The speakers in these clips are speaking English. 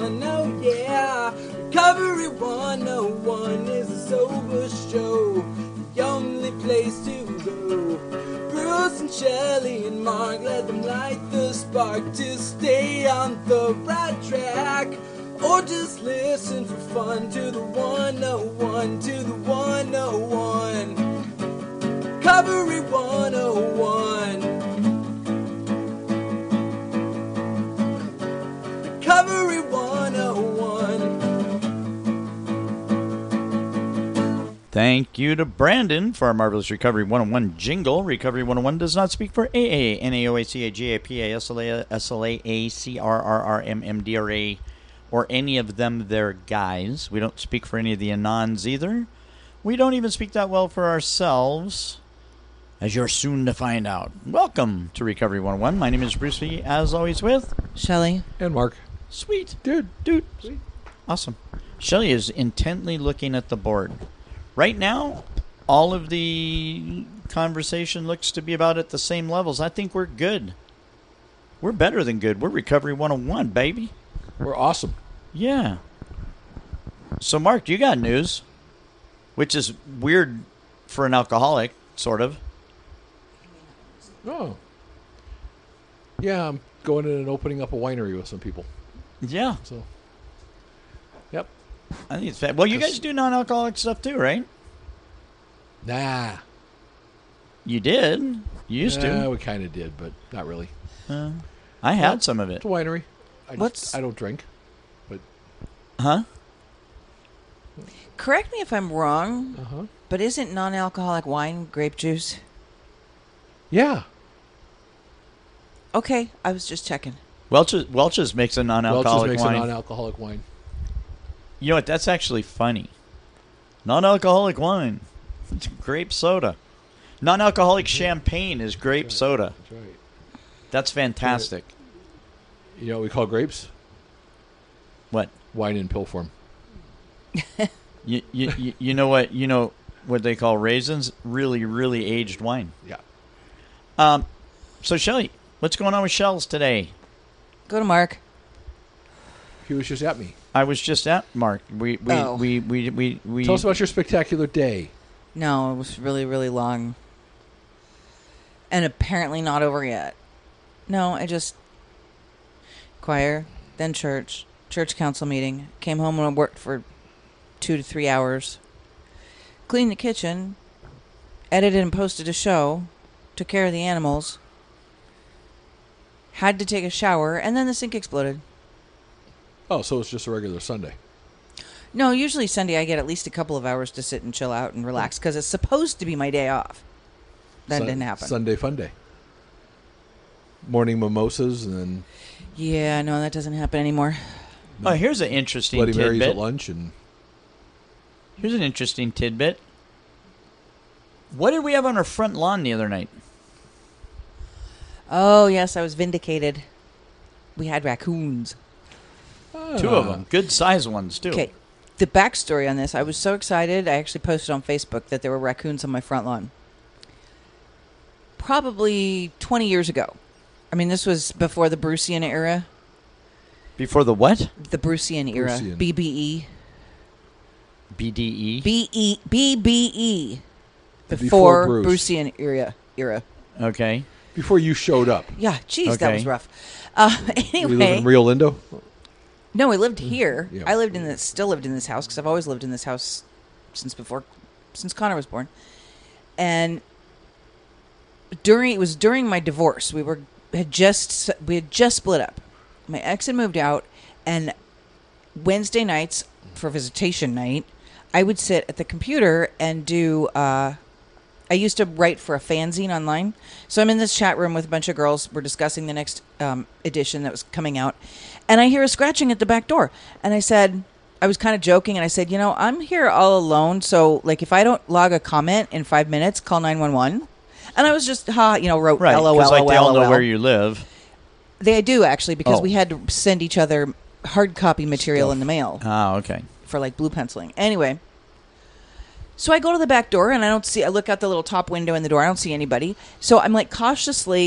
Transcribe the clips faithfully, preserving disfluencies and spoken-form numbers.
one, oh yeah. Recovery one oh one is a sober show, the only place to go. Bruce and Shelley and Mark, let them light the spark to stay on the right track. Or just listen for fun to the one oh one, to the one oh one. Recovery one oh one. Recovery one oh one. Thank you to Brandon for our marvelous Recovery one oh one jingle. Recovery one oh one does not speak for A A, N A O A C A, G A P A, S L A, S L A, A C R R R M M D R A, or any of them their guys. We don't speak for any of the Anons either. We don't even speak that well for ourselves, as you're soon to find out. Welcome to Recovery one oh one. My name is Bruce V, as always with... Shelley. And Mark. Sweet. Dude. Dude. Sweet. Awesome. Shelley is intently looking at the board. Right now, all of the conversation looks to be about at the same levels. I think we're good. We're better than good. We're Recovery one oh one, baby. We're awesome. Yeah. So, Mark, you got news, which is weird for an alcoholic, sort of. Oh. Yeah, I'm going in and opening up a winery with some people. Yeah. So, yep. I think it's fat. Well, you guys do non-alcoholic stuff too, right? Nah. You did. You used Yeah, to. we kind of did, but not really. Uh, I had Well, some of it. It's a winery. I, What's- just, I don't drink. But Huh? Correct me if I'm wrong, uh-huh. but isn't non-alcoholic wine grape juice? Yeah. Okay, I was just checking. Welch's, Welch's makes a non-alcoholic Welch's makes wine. a non-alcoholic wine. You know what? That's actually funny. Non-alcoholic wine. It's grape soda. Non-alcoholic champagne is grape That's right. soda. That's right. That's fantastic. You know what we call grapes? What? Wine in pill form. You, you, you, you know what? You know what they call raisins? Really, really aged wine. Yeah. Um. So, Shelley, what's going on with Shells today? Go to Mark. He was just at me. I was just at Mark. We we Oh. we, we, we, we Tell us about your spectacular day. No, it was really, really long. And apparently not over yet. No, I just... Choir, then church, church council meeting. Came home and worked for two to three hours. Cleaned the kitchen. Edited and posted a show. Took care of the animals. Had to take a shower, and then the sink exploded. Oh, so it's just a regular Sunday. No, usually Sunday I get at least a couple of hours to sit and chill out and relax because it's supposed to be my day off. That Sun- didn't happen. Sunday fun day. Morning mimosas and then Yeah, no, that doesn't happen anymore. Oh, here's an interesting Bloody Marys tidbit. at lunch. And Here's an interesting tidbit. What did we have on our front lawn the other night? Oh, yes, I was vindicated. We had raccoons. Two of them. Good size ones, too. Okay, the backstory on this, I was so excited, I actually posted on Facebook that there were raccoons on my front lawn. Probably twenty years ago. I mean, this was before the Brucean era. Before the what? The Brucean era. Brucean. B B E. B D E? B E. B B E. Before Before Bruce. Brucean era. era. Okay. before you showed up. Yeah, geez, that Okay. was rough. Uh, We live anyway. in Rio Lindo. No, I lived here. Yeah. I lived in this, still lived in this house because I've always lived in this house since before, since Connor was born. And during it was during my divorce. We were had just we had just split up. My ex had moved out, and Wednesday nights for visitation night, I would sit at the computer and do. Uh, I used to write for a fanzine online. So I'm in this chat room with a bunch of girls. We're discussing the next um, edition that was coming out. And I hear a scratching at the back door. And I said, I was kind of joking. And I said, you know, I'm here all alone. So, like, if I don't log a comment in five minutes, call nine one one. And I was just, ha, you know, wrote Right, LOL. because like they all know LOL. where you live. They do, actually, because Oh. we had to send each other hard copy material Stuff. in the mail Ah, okay. for, like, blue penciling. Anyway. So I go to the back door, and I don't see... I look out the little top window in the door. I don't see anybody. So I'm, like, cautiously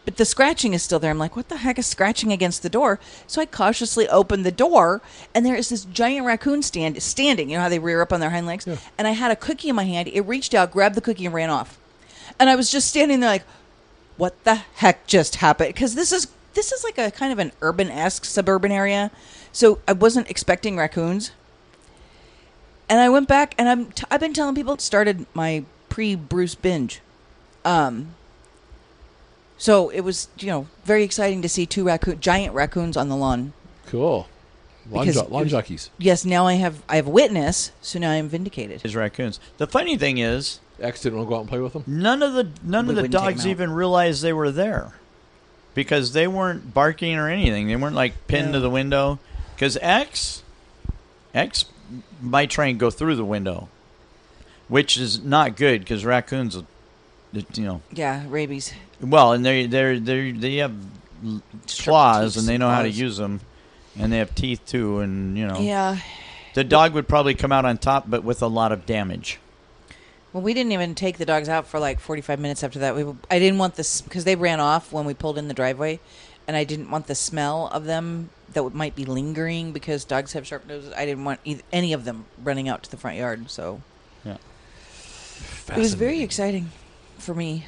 but the scratching is still there. I'm like, what the heck is scratching against the door? So I cautiously opened the door, and there is this giant raccoon stand standing. You know how they rear up on their hind legs? Yeah. And I had a cookie in my hand. It reached out, grabbed the cookie, and ran off. And I was just standing there like, what the heck just happened? Because this is this is like a kind of an urban-esque suburban area. So I wasn't expecting raccoons. And I went back, and I'm t- I've been telling people, started my pre-Bruce binge. Um, so it was, you know, very exciting to see two raccoon, giant raccoons on the lawn. Cool. Lawn, Because jo- it lawn was- jockeys. Yes, now I have I have witness, so now I'm vindicated. His raccoons. The funny thing is, X didn't want to go out and play with them? none of the none We of the wouldn't take 'em dogs out. even realized they were there, because they weren't barking or anything. They weren't like pinned to Yeah. the window. Because X, X might try and go through the window, which is not good because raccoons, you know, Yeah, rabies. well, and they they they they have l- Sharp claws teeth and they and know how to claws. use them, and they have teeth too, and you know, Yeah. the dog would probably come out on top, but with a lot of damage. Well, we didn't even take the dogs out for like forty-five minutes after that. We I didn't want this because they ran off when we pulled in the driveway, and I didn't want the smell of them that would, might be lingering because dogs have sharp noses. I didn't want either, any of them running out to the front yard. So Yeah. it was very exciting for me.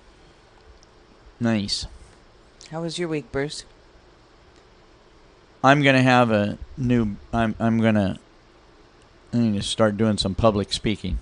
Nice. How was your week, Bruce? I'm gonna have a new. I'm I'm gonna. I need to start doing some public speaking.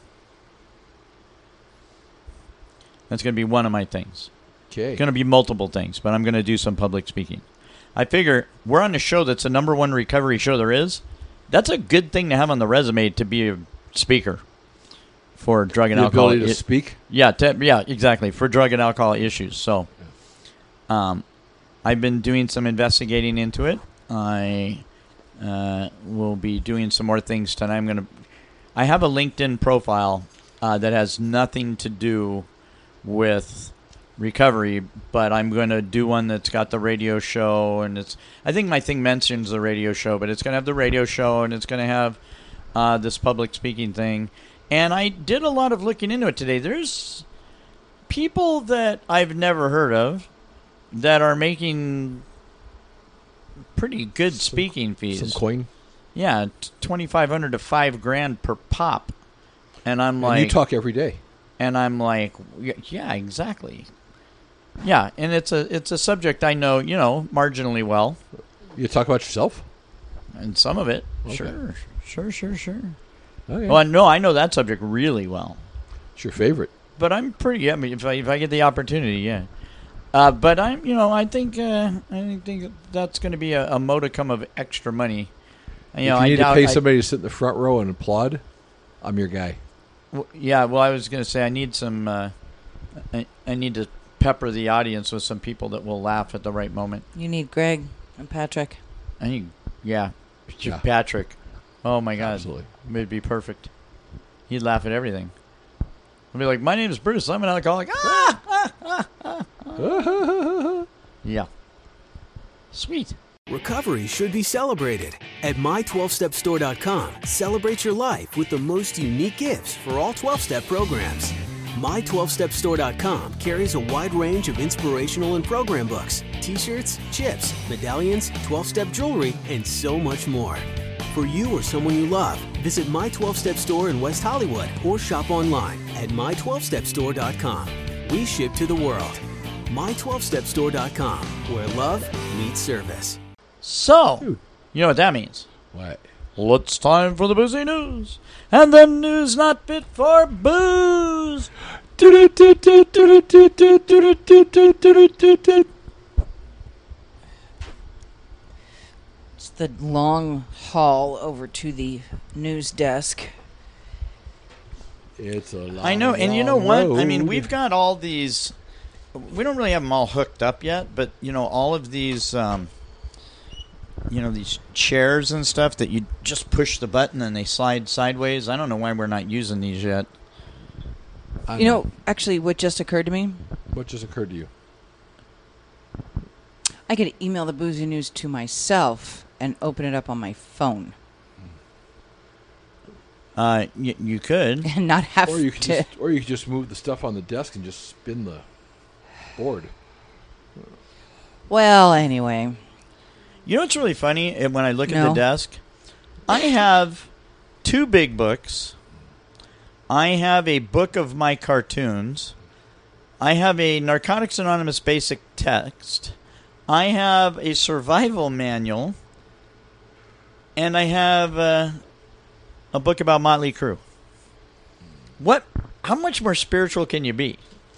That's gonna be one of my things. Okay. It's gonna be multiple things, but I'm gonna do some public speaking. I figure we're on a show that's the number one recovery show there is. That's a good thing to have on the resume to be a speaker for drug and The alcohol. ability to i- speak? Yeah, te- yeah, exactly, for drug and alcohol issues. So, um, I've been doing some investigating into it. I uh, will be doing some more things tonight. I'm gonna. I have a LinkedIn profile uh, that has nothing to do with recovery, but I'm going to do one that's got the radio show, and it's. I think my thing mentions the radio show, but it's going to have the radio show, and it's going to have uh, this public speaking thing. And I did a lot of looking into it today. There's people that I've never heard of that are making pretty good Some- speaking fees. Some coin? Yeah, twenty five hundred to five grand per pop, and I'm And like, you talk every day. and I'm like, y- yeah, exactly. Yeah, and it's a it's a subject I know, you know, marginally well, You talk about yourself? and some of it, Okay. sure, sure, sure, sure. Oh, yeah. Well, I know I know that subject really well. It's your favorite. But I'm pretty. I mean, if I if I get the opportunity, yeah. Uh, but I'm, you know, I think uh, I think that's going to be a, a modicum of extra money. You know, if you I need doubt to pay I- somebody to sit in the front row and applaud, I'm your guy. w- yeah, well, I was going to say I need some. Uh, I, I need to pepper the audience with some people that will laugh at the right moment. You need Greg and Patrick. I need, yeah, Yeah. Patrick. Oh my God, Absolutely. it'd be perfect. He'd laugh at everything. I'd be like, "My name is Bruce. I'm an alcoholic." Ah, ah, ah, ah, ah. Yeah. Sweet. Recovery should be celebrated. At my twelve step store dot com, celebrate your life with the most unique gifts for all twelve-step programs. my twelve step store dot com carries a wide range of inspirational and program books, t-shirts, chips, medallions, twelve-step jewelry, and so much more. For you or someone you love, visit My twelve Step Store in West Hollywood or shop online at my twelve step store dot com. We ship to the world. my twelve step store dot com, where love meets service. So, Dude. you know what that means? What? Well, it's time for the boozy news. And the news not fit for booze. It's the long haul over to the news desk. It's a long, I know, and you know long what? I road. mean, we've got all these. We don't really have them all hooked up yet, but you know, all of these, um, you know, these chairs and stuff that you just push the button and they slide sideways. I don't know why we're not using these yet. I You know, actually, what just occurred to me, what just occurred to you? I could email the boozy news to myself and open it up on my phone Uh, y- you could. and not have Or you could to. just, or you could just move the stuff on the desk and just spin the board. Well, anyway. You know what's really funny? And when I look at No. the desk, I have two big books. I have a book of my cartoons. I have a Narcotics Anonymous basic text. I have a survival manual. And I have uh, a book about Motley Crue. What? How much more spiritual can you be?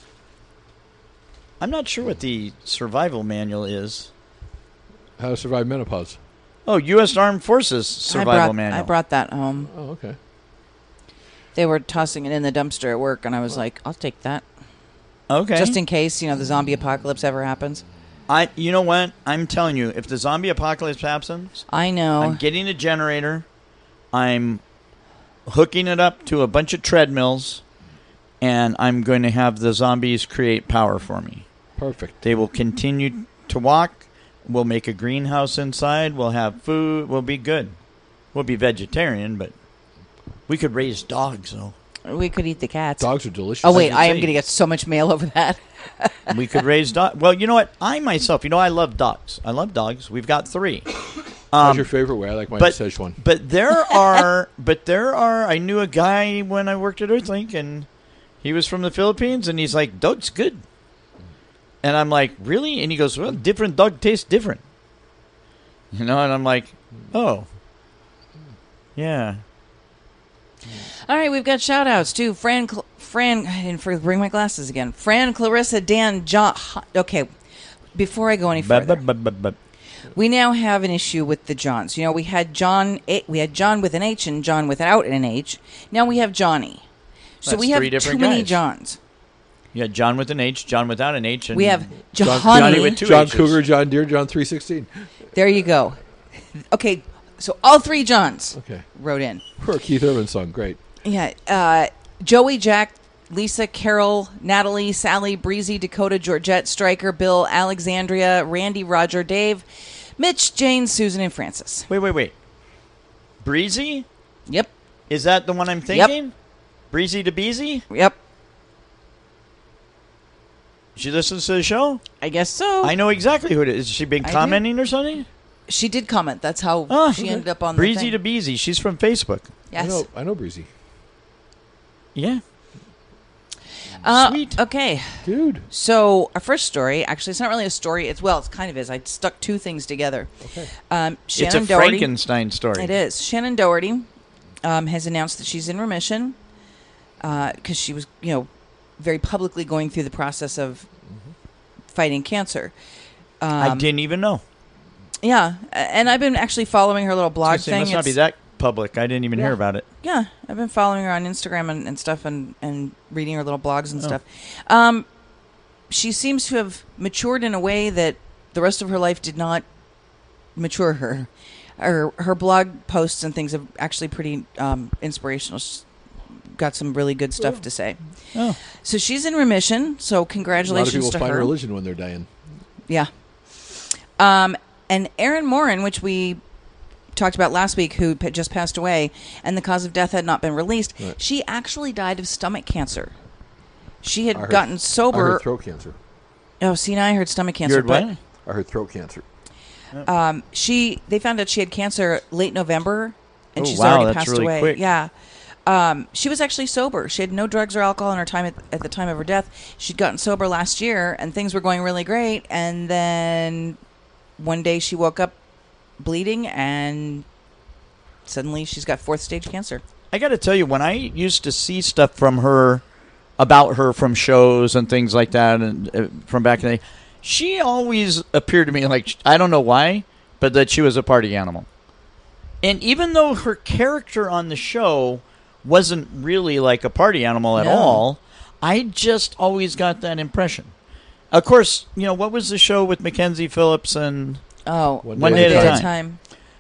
I'm not sure what the survival manual is. How to survive menopause. Oh, U S Armed Forces survival I brought, manual. I brought that home. Oh, okay. They were tossing it in the dumpster at work, and I was like, I'll take that. Okay. Just in case, you know, the zombie apocalypse ever happens. I, you know what? I'm telling you, if the zombie apocalypse happens, I know. I'm getting a generator. I'm hooking it up to a bunch of treadmills, and I'm going to have the zombies create power for me. Perfect. They will continue to walk. We'll make a greenhouse inside. We'll have food. We'll be good. We'll be vegetarian, but we could raise dogs, though. We could eat the cats. Dogs are delicious. Oh, wait, I I was am gonna say- going to get so much mail over that. We could raise dogs. Well, you know what? I myself, you know, I love dogs. I love dogs. We've got three. What's Um, your favorite way? I like my but Szechuan. but there are but there are. I knew a guy when I worked at Earthlink, and he was from the Philippines, and he's like, "Dog's good," and I'm like, "Really?" And he goes, "Well, different dog tastes different," you know. And I'm like, "Oh, yeah." All right, we've got shout-outs, too. Fran, Cl- Fran, I didn't forget to bring my glasses again. Fran, Clarissa, Dan, John. Okay, before I go any But, further. but, but, but, but. We now have an issue with the Johns. You know, we had John, we had John with an H and John without an H. Now we have Johnny. So That's we have three too different many guys. Johns. You got John with an H, John without an H, and We have John- Johnny. Johnny with two John H's. Cougar, John Deere, John three sixteen. There you go. Okay, so all three Johns Okay. wrote in. Poor Keith Urban song. Great. Yeah, uh, Joey, Jack, Lisa, Carol, Natalie, Sally, Breezy, Dakota, Georgette, Stryker, Bill, Alexandria, Randy, Roger, Dave, Mitch, Jane, Susan, and Francis. wait, wait, wait. Breezy? Yep, Is that the one I'm thinking? Breezy to Beezy? yep. She listens to the show? I guess so. I know exactly who it is. Has she been I do. commenting or something? She did comment. That's how Oh, she okay. ended up on Breezy the to thing. Beezy. She's from Facebook. Yes. I know, I know Breezy. Yeah. Uh, Sweet. Okay. Dude. So our first story, actually, it's not really a story. It's well, it kind of is. I stuck two things together. Okay. Um, It's Shannon a Doherty. Frankenstein story. It is. Shannon Doherty um, has announced that she's in remission because she was, you know, very publicly going through the process of fighting cancer. Um, I didn't even know. Yeah, a- and I've been actually following her little I blog was gonna say, thing. it must not be It's- that public. I didn't even hear about it. Yeah, I've been following her on Instagram and, and stuff and, and reading her little blogs and Oh. stuff. Um, she seems to have matured in a way that the rest of her life did not mature her. Her, her blog posts and things are actually pretty um, inspirational. She's got some really good stuff to say. Oh. So she's in remission, so A lot of congratulations people to find her. religion when they're dying. Yeah. Um, and Erin Morin, which we talked about last week, who p- just passed away, and the cause of death had not been released, Right. she actually died of stomach cancer. She had I heard- gotten I sober. heard throat cancer. Oh, see, now I heard stomach You cancer. heard what? I heard throat cancer. But um, she, they found out she had cancer late November, and Oh, she's wow, already that's passed really away. quick. Yeah. Um, she was actually sober. She had no drugs or alcohol in her time at, at the time of her death. She'd gotten sober last year, and things were going really great. And then one day she woke up bleeding, and suddenly she's got fourth stage cancer. I got to tell you, when I used to see stuff from her, about her from shows and things like that, and uh, from back in the day, she always appeared to me like, I don't know why, but that she was a party animal. And even though her character on the show wasn't really like a party animal at No. all, I just always got that impression. Of course, you know, what was the show with Mackenzie Phillips and... Oh, One One day day at at a a time.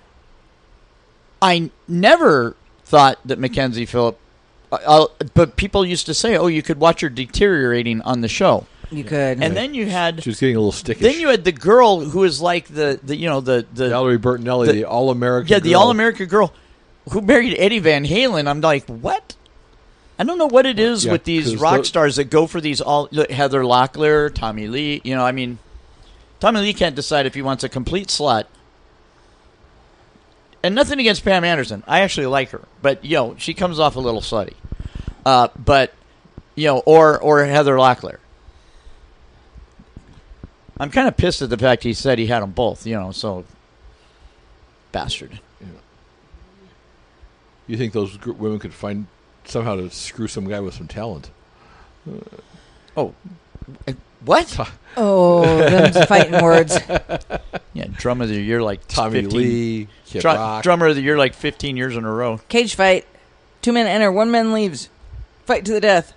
I never thought that Mackenzie Phillips... Uh, uh, but people used to say, oh, you could watch her deteriorating on the show. You could. And then you had... She was getting a little stickish. Then you had the girl who was like the, the you know, the... the Valerie Bertinelli, the- the, all-American yeah, the girl. All-American girl who married Eddie Van Halen. I'm like, what? I don't know what it is Yeah, with these 'cause rock tho- stars that go for these all... Heather Locklear, Tommy Lee, you know, I mean... Tommy Lee can't decide if he wants a complete slut. And nothing against Pam Anderson. I actually like her. But, you know, she comes off a little slutty. Uh, but, you know, or or Heather Locklear. I'm kind of pissed at the fact he said he had them both, you know, so. Bastard. Yeah. You think those gr- women could find somehow to screw some guy with some talent? Uh, oh. What? Oh, them fighting words. Yeah, Drum of the Year like Tommy fifteen. Lee, Kid Dr- Rock. Drummer of the Year like fifteen years in a row. Cage fight. Two men enter, one man leaves. Fight to the death.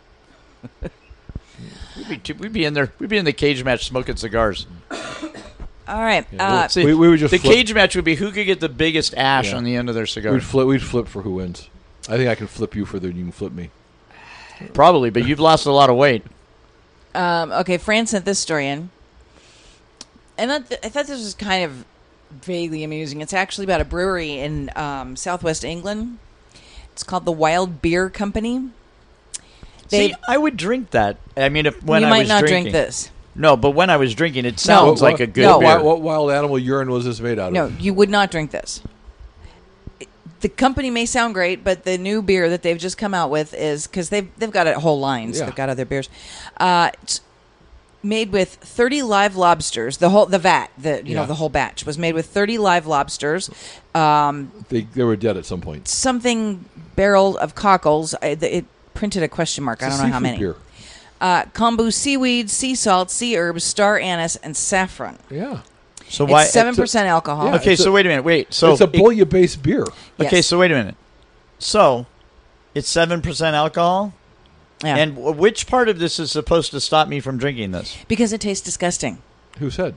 We'd be, too, we'd be in there. We'd be in the cage match smoking cigars. All right. Yeah, uh, See, we, we would just the flip. cage match would be who could get the biggest ash Yeah. on the end of their cigar. We'd flip. We'd flip for who wins. I think I can flip you further than you can flip me. Probably, but you've lost a lot of weight. Um, okay, Fran sent this story in. And I, th- I thought this was kind of vaguely amusing. It's actually about a brewery in um, southwest England. It's called the Wild Beer Company. They, See, I would drink that. I mean, if when you I might was not drinking. drink this. No, but when I was drinking, it sounds What- like a good no. beer. What, what wild animal urine was this made out No, of? you would not drink this. The company may sound great, but the new beer that they've just come out with is because they've they've got a whole line. So Yeah. they've got other beers. Uh, it's made with thirty live lobsters. The whole the vat, the you know Yeah. the whole batch was made with thirty live lobsters. Um, They they were dead at some point. something barrel of cockles. I, the- it printed a question mark. I It's don't a know how seafood many. Beer. Uh, kombu seaweed, sea salt, sea herbs, star anise, and saffron. Yeah. So why? It's seven percent alcohol. Yeah. Okay, It's so a- wait a minute. Wait. So it's a it- bouillon-based beer. Okay, Yes. so wait a minute. So it's seven percent alcohol, Yeah. and w- which part of this is supposed to stop me from drinking this? because it tastes disgusting. Who said?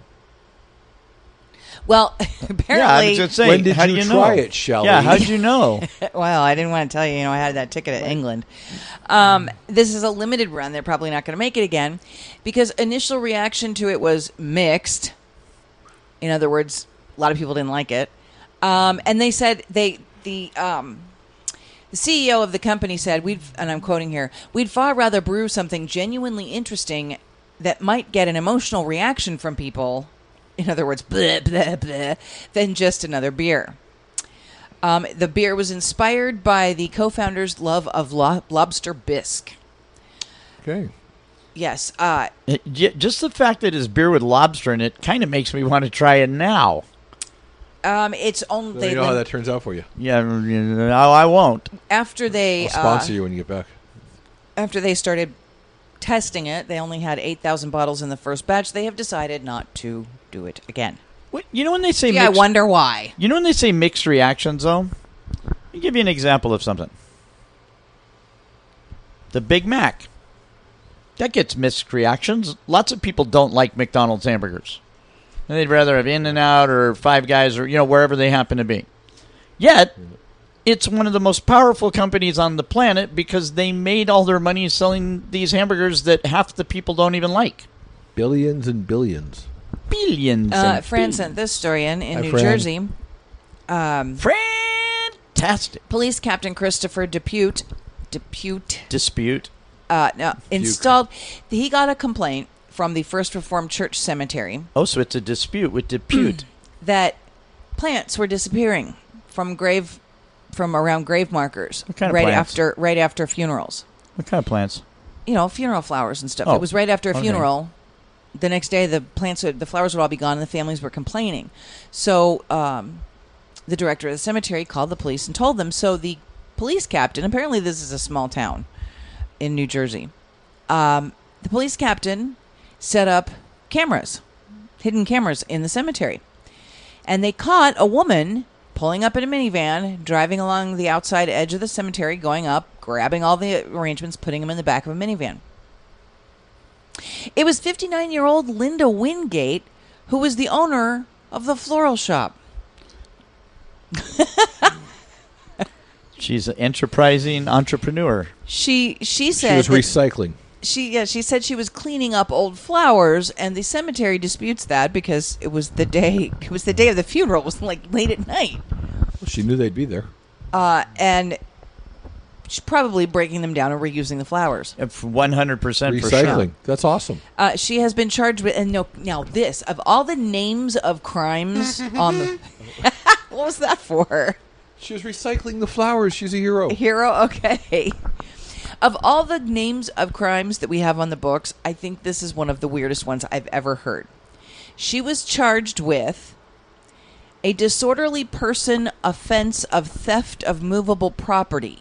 Well, Yeah, I apparently. was just saying. When did how you do you try know? it, Shelley? Yeah, how did you know? Well, I didn't want to tell you. You know, I had that ticket at England. Um, this is a limited run. They're probably not going to make it again because initial reaction to it was mixed. In other words, a lot of people didn't like it, um, and they said they the um, the C E O of the company said we'd and I'm quoting here we'd far rather brew something genuinely interesting that might get an emotional reaction from people. In other words, blah, blah, blah, than just another beer. Um, the beer was inspired by the co-founder's love of lo- lobster bisque. Okay. Yes. Uh, It- j- just the fact that it's beer with lobster in it kind of makes me want to try it now. um, it's only Let they me know how lim- that turns out for you. Yeah, no, I won't. after they I'll sponsor uh, you when you get back. after they started testing it. They only had eight thousand bottles in the first batch. They have decided not to do it again. What, you know when they say Yeah, I mixed, wonder why. you know when they say mixed reactions, though? Let me give you an example of something. The Big Mac. That gets mixed reactions. Lots of people don't like McDonald's hamburgers. And they'd rather have In-N-Out or Five Guys or, you know, wherever they happen to be. Yet, it's one of the most powerful companies on the planet because they made all their money selling these hamburgers that half the people don't even like. Billions and billions. Billions. Uh, and Fran billions. sent this story in in Hi, New Fran. Jersey. Um, Fantastic. Police Captain Christopher Depute Depute Dispute. uh, no, installed. He got a complaint from the First Reformed Church Cemetery Oh, so it's a dispute with Depute. that plants were disappearing from grave from around grave markers What kind of right plants? after right after funerals. What kind of plants? You know, funeral flowers and stuff. Oh, It was right after a okay. funeral. The next day, the plants, would, the flowers would all be gone, and the families were complaining. So, um, the director of the cemetery called the police and told them. So the police captain, apparently this is a small town in New Jersey. Um, the police captain set up cameras, hidden cameras in the cemetery, and they caught a woman pulling up in a minivan, driving along the outside edge of the cemetery, going up, grabbing all the arrangements, putting them in the back of a minivan. It was fifty-nine-year-old Linda Wingate, who was the owner of the floral shop. She's an enterprising entrepreneur. She she She said was that recycling. she yeah she said she was cleaning up old flowers, and the cemetery disputes that because it was the day it was the day of the funeral. It was like late at night, She knew they'd be there. uh, and she's probably breaking them down and reusing the flowers. one hundred percent for Recycling. sure. That's awesome. Uh, she has been charged with, and no, now this, of all the names of crimes on the, what was that for? She was recycling the flowers. She's a hero. Hero? Okay. Of all the names of crimes that we have on the books, I think this is one of the weirdest ones I've ever heard. She was charged with a disorderly person offense of theft of movable property.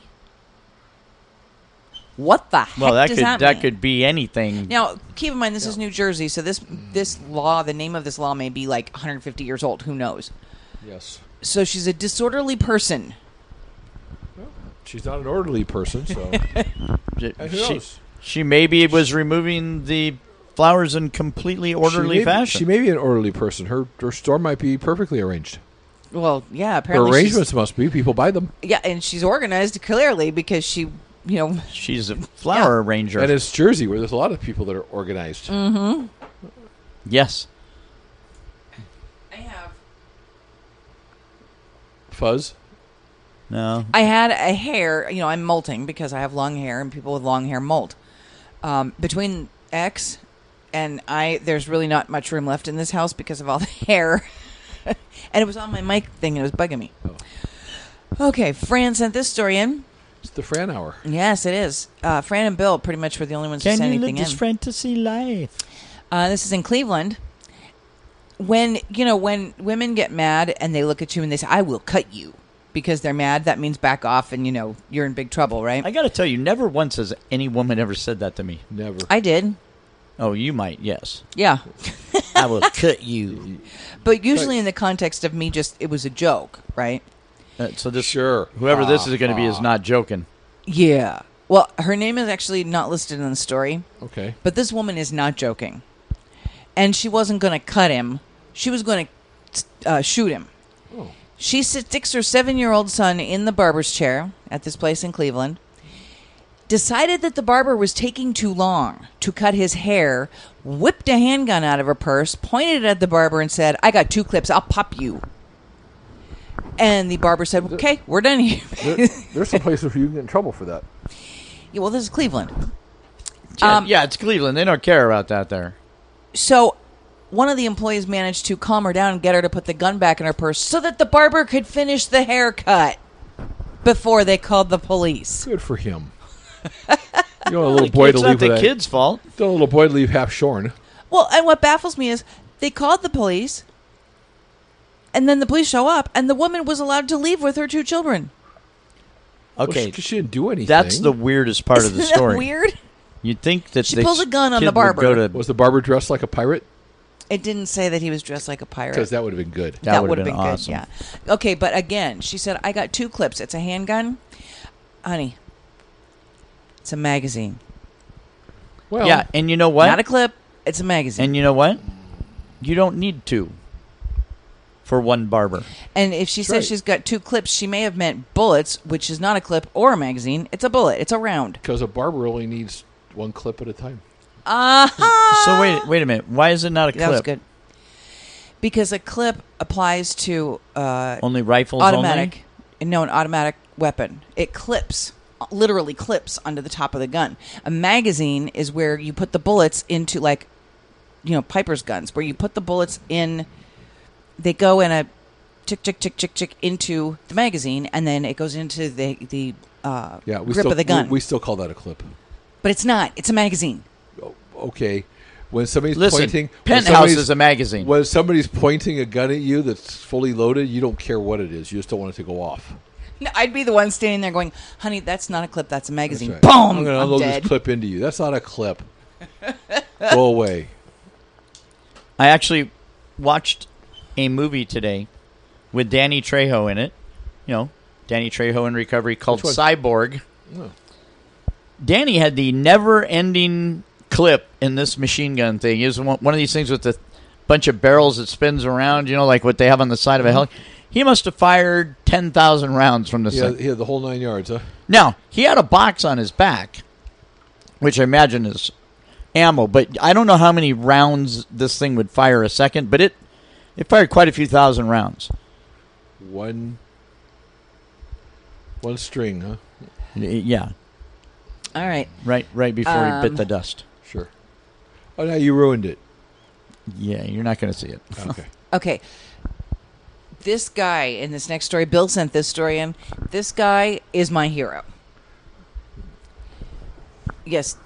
What the heck Well, that does could that that mean? could be anything. Now, keep in mind, this is New Jersey, so this this law, the name of this law may be like one hundred fifty years old. Who knows? Yes. So she's a disorderly person. She's not an orderly person, so. She, And who she, knows? she maybe was removing the flowers in completely orderly she may, fashion. She may be an orderly person. Her her store might be perfectly arranged. Well, yeah, Her apparently arrangements must be. People buy them. she's, yeah, and she's organized clearly because she, you know, She's a flower arranger. And it's Jersey, where there's a lot of people that are organized. Mm. Yes. I have. Fuzz. No. I had a hair, you know, I'm molting because I have long hair and people with long hair molt. Um, between X and I, there's really not much room left in this house because of all the hair. And it was on my mic thing and it was bugging me. Oh. Okay, Fran sent this story in. It's the Fran Hour. Yes, it is. Uh, Fran and Bill pretty much were the only ones who Can sent you live anything this in. fantasy life? Uh, this is in Cleveland. When, you know, when women get mad and they look at you and they say, I will cut you. Because they're mad, that means back off and, you know, you're in big trouble, right? I got to tell you, never once has any woman ever said that to me. Never. I did. Oh, you might, yes. Yeah. I will cut you. But usually in the context of me just, it was a joke, right? Uh, so this, Sure. whoever this Ah, is going to be is not joking. Yeah. Well, her name is actually not listed in the story, Okay. but this woman is not joking. And she wasn't going to cut him. She was going to uh, shoot him. Oh. She sticks her seven-year-old son in the barber's chair at this place in Cleveland, decided that the barber was taking too long to cut his hair, whipped a handgun out of her purse, pointed it at the barber, and said, I got two clips. I'll pop you. And the barber said, okay, we're done here. There, there's some places where you can get in trouble for that. Yeah, well, this is Cleveland. Yeah, Um, yeah, it's Cleveland. They don't care about that there. So one of the employees managed to calm her down and get her to put the gun back in her purse so that the barber could finish the haircut before they called the police. Good for him. You know, a little boy It's to not leave the with that. kid's fault. Don't a little boy to leave half shorn. Well, and what baffles me is they called the police, and then the police show up, and the woman was allowed to leave with her two children. Okay, Well, she, she didn't do anything. that's the weirdest part of the Isn't story. that weird? You'd think that She the pulls a gun on kid the would barber. Go to, Was the barber dressed like a pirate? It didn't say that he was dressed like a pirate. Because that would have been good. That That would've would have been been, awesome. good, yeah. Okay, but again, she said, I got two clips. It's a handgun. Honey, it's a magazine. Well, yeah, and you know what? Not a clip. It's a magazine. And you know what? You don't need two for one barber. And if she That's says right. she's got two clips, she may have meant bullets, which is not a clip or a magazine. It's a bullet. It's a round. because a barber only needs one clip at a time. Uh-huh. So wait, wait a minute. Why is it not a clip? That was good. Because a clip applies to uh, Only rifles automatic. No, an automatic weapon. It clips, literally clips onto the top of the gun. A magazine is where you put the bullets into, like, you know, Piper's guns, where you put the bullets in. They go in a chick, chick, chick, chick, chick into the magazine, and then it goes into the the uh, Yeah, we grip still, of the gun. We, we still call that a clip. But it's not. It's a magazine. Okay, when somebody's Listen, pointing, when Penthouse somebody's- is a magazine. When somebody's pointing a gun at you that's fully loaded, you don't care what it is. You just don't want it to go off. No, I'd be the one standing there going, "Honey, that's not a clip. That's a That's magazine." right. Boom! I'm going to I'm unload dead. this clip into you. That's not a clip. Go away. I actually watched a movie today with Danny Trejo in it. You know, Danny Trejo in recovery called Which one? Cyborg. Oh. Danny had the never-ending clip in this machine gun thing. It was one one of these things with the bunch of barrels that spins around, you know, like what they have on the side of a heli. He must have fired ten thousand rounds from this He thing. had, he had the whole nine yards, huh? Now, he had a box on his back, which I imagine is ammo, but I don't know how many rounds this thing would fire a second, but it, it fired quite a few thousand rounds. One, one string, huh? Yeah, All right. right, right before he Um, bit the dust. Sure. Oh, now you ruined it. Yeah, you're not going to see it. Okay. Okay. This guy in this next story, Bill sent this story in. This guy is my hero. Yes.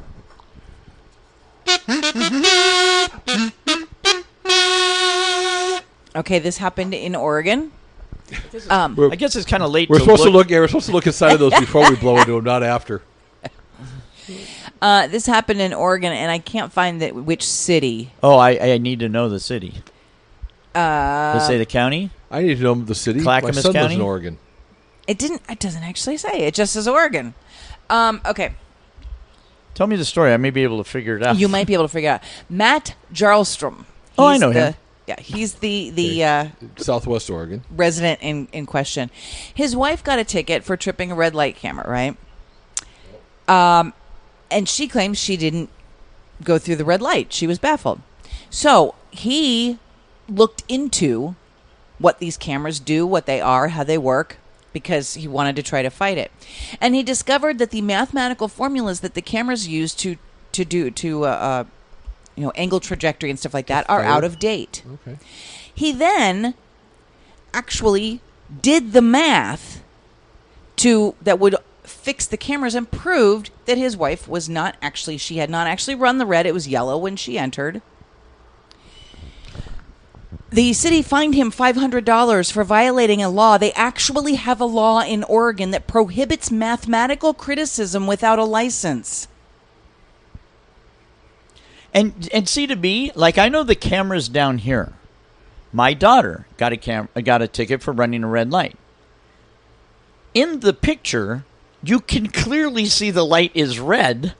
Okay, this happened in Oregon. Um, I guess it's kind of late. We're to supposed look. to look. Yeah, we're supposed to look inside of those before we blow into them, not after. uh, this happened in Oregon, and I can't find that which city. Oh, I, I need to know the city. Uh, Let's say the county. I need to know the city. My Clackamas son lives County? in Oregon. It didn't. It doesn't actually say. It just says Oregon. Um, okay. Tell me the story. I may be able to figure it out. You might be able to figure out. Matt Jarlstrom. Oh, I He's know the, him. Yeah, he's the the uh, Southwest Oregon. resident in, in question. His wife got a ticket for tripping a red light camera, right? Um, and she claims she didn't go through the red light. She was baffled. So he looked into what these cameras do, what they are, how they work, because he wanted to try to fight it. And he discovered that the mathematical formulas that the cameras use to to do to uh, uh, you know angle trajectory and stuff like that are out of date. Okay. He then actually did the math to that would fix the cameras and proved that his wife was not actually she had not actually run the red. It was yellow when she entered. The city fined him five hundred dollars for violating a law. They actually have a law in Oregon that prohibits mathematical criticism without a license. And and C to B, like I know the cameras down here. My daughter got a cam got a ticket for running a red light. In the picture, you can clearly see the light is red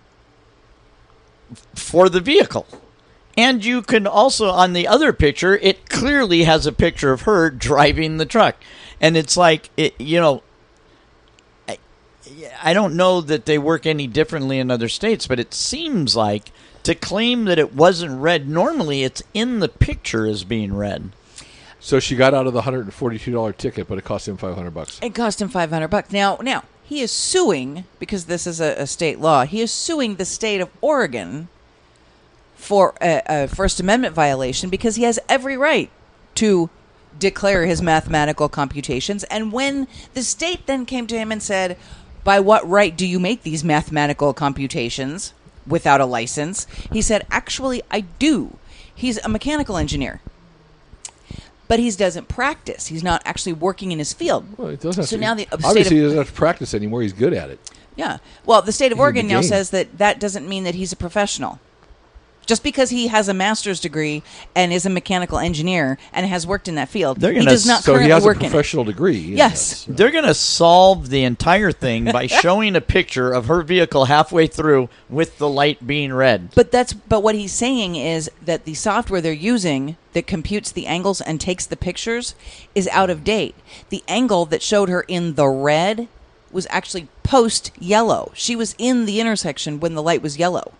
for the vehicle. And you can also, on the other picture, it clearly has a picture of her driving the truck. And it's like, it, you know, I, I don't know that they work any differently in other states, but it seems like to claim that it wasn't red, normally it's in the picture as being red. So she got out of the one hundred forty-two dollars ticket, but it cost him five hundred bucks. It cost him five hundred bucks. Now, now he is suing because this is a, a state law. He is suing the state of Oregon for a, a First Amendment violation because he has every right to declare his mathematical computations. And when the state then came to him and said, "By what right do you make these mathematical computations without a license?" He said, "Actually, I do." He's a mechanical engineer. But he doesn't practice. He's not actually working in his field. Well, it doesn't have So to, now the- the state obviously of- he doesn't have to practice anymore. He's good at it. Yeah. Well, the state of He's in Oregon the now game. says that that doesn't mean that he's a professional. Just because he has a master's degree and is a mechanical engineer and has worked in that field, They're he gonna does not s- So currently he has a work in it. professional degree. in Yes. that. They're going to solve the entire thing by showing a picture of her vehicle halfway through with the light being red. But that's but what he's saying is that the software they're using that computes the angles and takes the pictures is out of date. The angle that showed her in the red was actually post yellow. She was in the intersection when the light was yellow.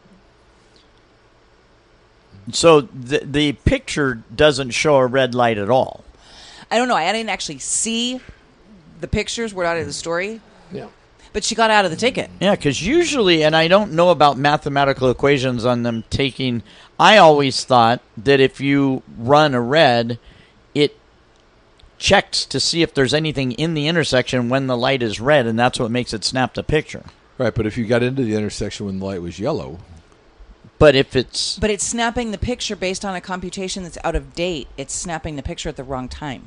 So the the picture doesn't show a red light at all. I don't know. I didn't actually see the pictures. We're out of the story. Yeah. But she got out of the ticket. Yeah, because usually, and I don't know about mathematical equations on them taking, I always thought that if you run a red, it checks to see if there's anything in the intersection when the light is red, and that's what makes it snap the picture. Right, but if you got into the intersection when the light was yellow, But if it's... But it's snapping the picture based on a computation that's out of date. It's snapping the picture at the wrong time.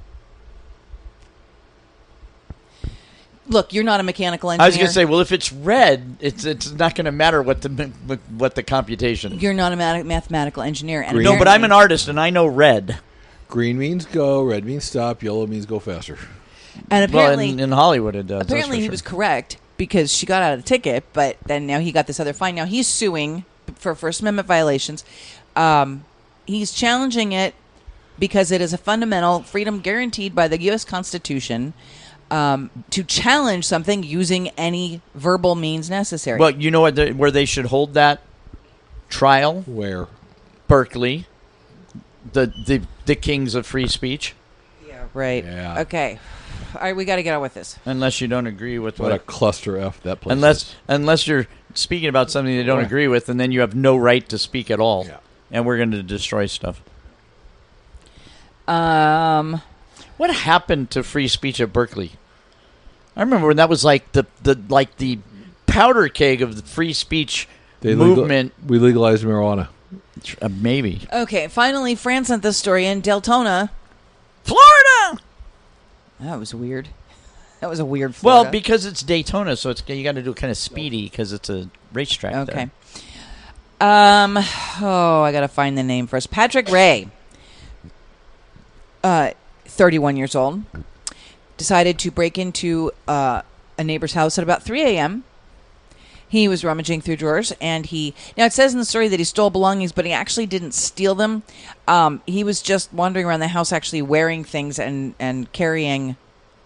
Look, you're not a mechanical engineer. I was going to say, well, if it's red, it's it's not going to matter what the what the computation. You're not a math- mathematical engineer. And Green. No, but I'm an apparently- artist, and I know red. green means go, red means stop, yellow means go faster. And Well, apparently, in, in Hollywood it does. that's apparently for he sure. was correct because she got out of the ticket, but then now he got this other fine. Now he's suing for First Amendment violations. Um, he's challenging it because it is a fundamental freedom guaranteed by the U S Constitution um, to challenge something using any verbal means necessary. Well, you know what? The, where they should hold that trial? Where? Berkeley, the the the kings of free speech. Yeah, right. Yeah. Okay. All right, we got to get on with this. Unless you don't agree with What what. a cluster F that place unless is. unless you're speaking about something they don't Right. agree with, and then you have no right to speak at all. Yeah. And we're going to destroy stuff. Um, What happened to free speech at Berkeley? I remember when that was like the, the like the powder keg of the free speech They legal- movement. we legalized marijuana. Uh, maybe okay, finally, Fran sent this story in. Deltona. Florida. That was weird. That was a weird Well, Florida. because it's Daytona, so it's you got to do it kind of speedy because it's a racetrack. Okay. there. Um. Oh, I gotta find the name first. Patrick Ray, uh, thirty-one years old, decided to break into uh, a neighbor's house at about three a.m. He was rummaging through drawers, and he now it says in the story that he stole belongings, but he actually didn't steal them. Um, he was just wandering around the house, actually wearing things and and carrying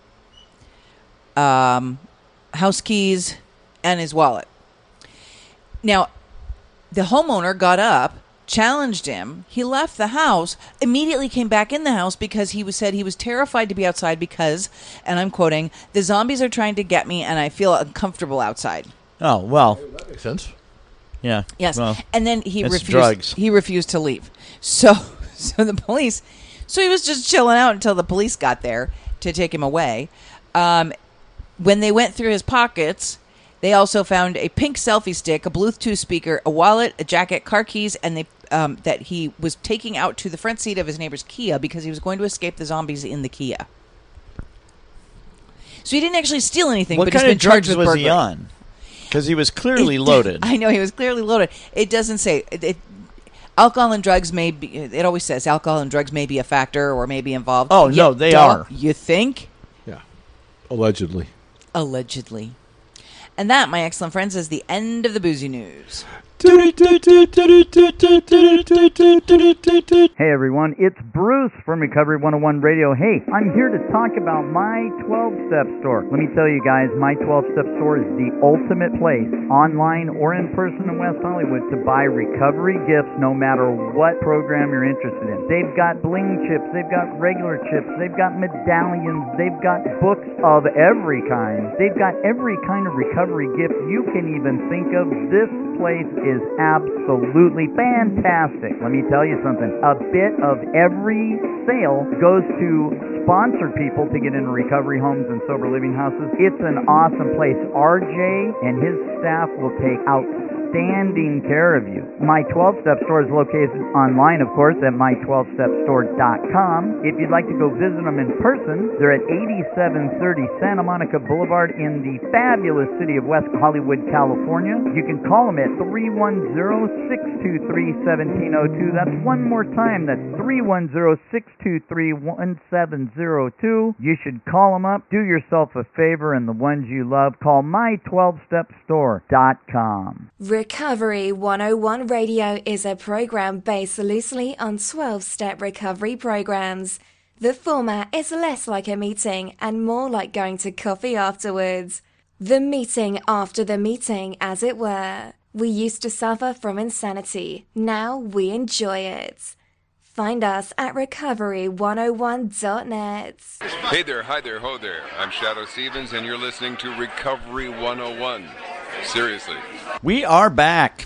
um, house keys and his wallet. Now, the homeowner got up, challenged him. He left the house, immediately came back in the house because he was said he was terrified to be outside because, and I'm quoting, the zombies are trying to get me and I feel uncomfortable outside. Oh well, That makes sense. yeah. Yes. Well, and then he it's refused drugs. he refused to leave. So so the police so he was just chilling out until the police got there to take him away. Um, when they went through his pockets, they also found a pink selfie stick, a Bluetooth speaker, a wallet, a jacket, car keys, and they um, that he was taking out to the front seat of his neighbor's Kia because he was going to escape the zombies in the Kia. So he didn't actually steal anything, what but kind he's been of drugs charged with was burglary. he on? Because he was clearly It- loaded. I know he was clearly loaded. It doesn't say it, it, alcohol and drugs may be. It always says alcohol and drugs may be a factor or may be involved. Oh, no, they are. You think? Yeah. Allegedly. Allegedly. And that, my excellent friends, is the end of the boozy news. Hey everyone, it's Bruce from Recovery one oh one Radio. Hey, I'm here to talk about My twelve-Step Store. Let me tell you guys, My twelve-Step Store is the ultimate place, online or in person in West Hollywood, to buy recovery gifts no matter what program you're interested in. They've got bling chips, they've got regular chips, they've got medallions, they've got books of every kind. They've got every kind of recovery gift you can even think of. This place is absolutely fantastic. Let me tell you something. A bit of every sale goes to sponsor people to get into recovery homes and sober living houses. It's an awesome place. R J and his staff will take outstanding care of you. My twelve-Step Store is located online, of course, at my twelve step store dot com. If you'd like to go visit them in person, they're at eighty-seven thirty Santa Monica Boulevard in the fabulous city of West Hollywood, California. You can call them at three one zero, six two three, one seven zero two. That's one more time. That's three one zero, six two three, one seven zero two. You should call them up. Do yourself a favor, and the ones you love, call my twelve step store dot com. Recovery one oh one Radio is a program based loosely on twelve-step recovery programs. The format is less like a meeting and more like going to coffee afterwards. The meeting after the meeting, as it were. We used to suffer from insanity. Now we enjoy it. Find us at recovery one oh one dot net. Hey there, hi there, ho there. I'm Shadow Stevens, and you're listening to Recovery one oh one. Seriously. We are back.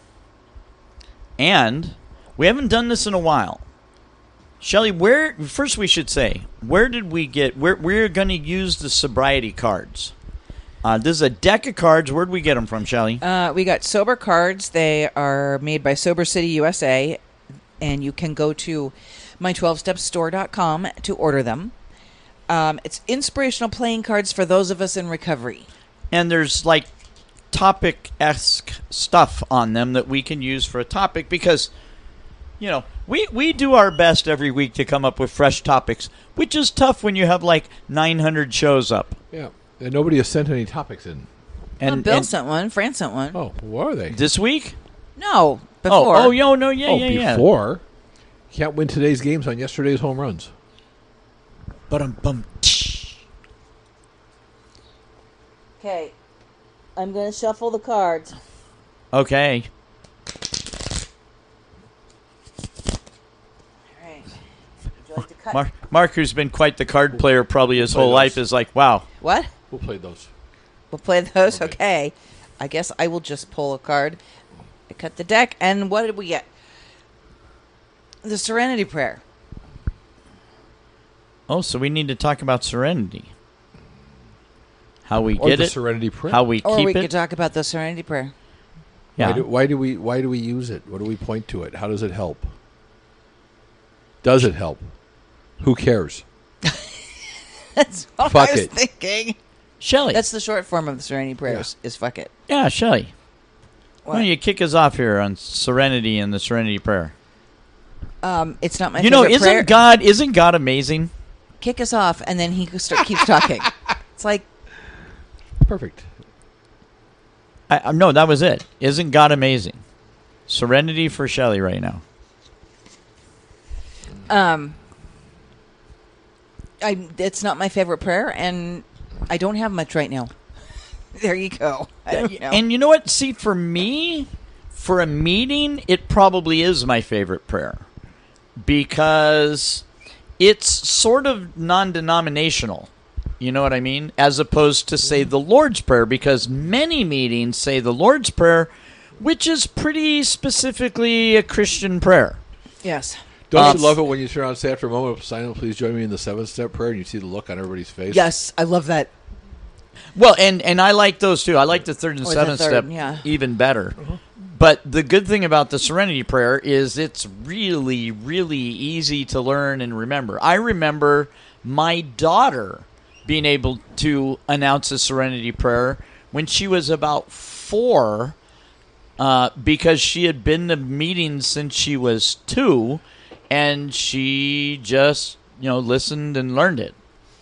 And we haven't done this in a while. Shelly, where first we should say, where did we get where we're going to use the sobriety cards? Uh, this is a deck of cards. Where'd we get them from, Shelly? Uh, we got Sober Cards. They are made by Sober City U S A, and you can go to my twelve step store dot com to order them. Um, it's inspirational playing cards for those of us in recovery. And there's like topic-esque stuff on them that we can use for a topic because, you know, we, we do our best every week to come up with fresh topics, which is tough when you have like nine hundred shows up. Yeah. And nobody has sent any topics in. And, well, Bill and sent one. Fran sent one. Oh, what are they? this week? No, before. Oh, oh, yo, no, yeah, oh, yeah, yeah. before. You can't win today's games on yesterday's home runs. Ba-dum-bum. Okay, I'm going to shuffle the cards. Okay. All right. Would you like to cut. Mark, Mark, who's been quite the card player probably his Play whole those. life, is like, wow. What? We'll play those. We'll play those. Okay. Okay. I guess I will just pull a card. I cut the deck, and what did we get? The Serenity Prayer. Oh, so we need to talk about serenity. How we Or get the it, Serenity Prayer. how we Or keep we it. could talk about the Serenity Prayer. yeah. Why do, why do we why do we use it? What do we point to it? How does it help? Does it help? Who cares? That's what Fuck I was it. thinking. Shelley. That's the short form of the Serenity Prayers, is fuck it. yeah, Shelley. Why What? don't you kick us off here on serenity and the Serenity Prayer? Um, it's not my you know, favorite isn't prayer. God isn't God amazing? Kick us off, and then he start, keeps talking. It's like, Perfect. I, I, no, that was it. Isn't God amazing? Serenity for Shelley right now. um, I. It's not my favorite prayer, and I don't have much right now. There you go. I don't know. And you know what? See, for me, for a meeting, it probably is my favorite prayer because it's sort of non-denominational. You know what I mean? As opposed to, say, the Lord's Prayer, because many meetings say the Lord's Prayer, which is pretty specifically a Christian prayer. Yes. Don't Um, you love it when you turn around and say after a moment of silence, please join me in the seventh step prayer, and you see the look on everybody's face? Yes, I love that. Well, and, and I like those too. I like the third and Or the seventh third, step yeah. even better. But the good thing about the Serenity Prayer is it's really, really easy to learn and remember. I remember my daughter being able to announce the Serenity Prayer when she was about four uh, because she had been to meetings since she was two, and she just, you know, listened and learned it.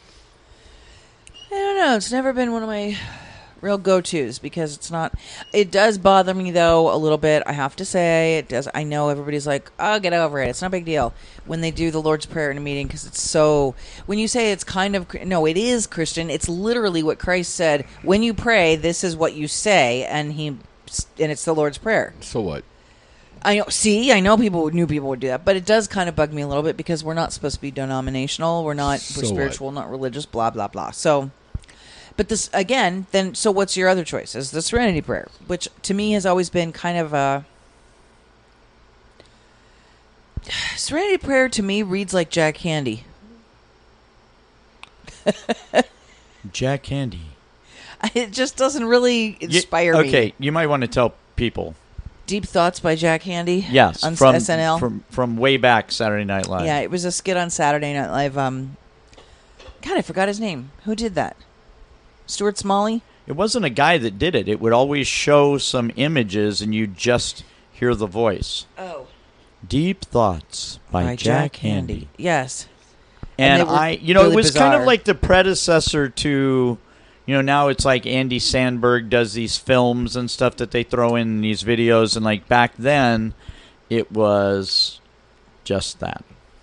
I don't know. It's never been one of my real go-tos because it's not. It does bother me though a little bit. I have to say it does. I know everybody's like, "Oh, get over it. It's not a big deal." When they do the Lord's Prayer in a meeting, because it's so. When you say it's kind of no, it is Christian. It's literally what Christ said. When you pray, this is what you say, and he, and it's the Lord's Prayer. So what? I know. See, I know people knew people would do that, but it does kind of bug me a little bit because we're not supposed to be denominational. We're not. So we're what? spiritual, not religious. Blah blah blah. So, but this again, then. So, what's your other choice? Is the Serenity Prayer, which to me has always been kind of a Serenity Prayer. To me, reads like Jack Handy. Jack Handy. It just doesn't really inspire You- me. Okay, you might want to tell people. Deep Thoughts by Jack Handy. Yes, on from S N L. from from way back Saturday Night Live. Yeah, it was a skit on Saturday Night Live. Um, God, I forgot his name. Who did that? Stuart Smalley? It wasn't a guy that did it. It would always show some images, and you just hear the voice. Oh. Deep Thoughts by, Jack, Handy. Yes. And, And they were I, you know, really it was kind bizarre. of like the predecessor to, you know, now it's like Andy Sandberg does these films and stuff that they throw in these videos, and like back then, it was just that.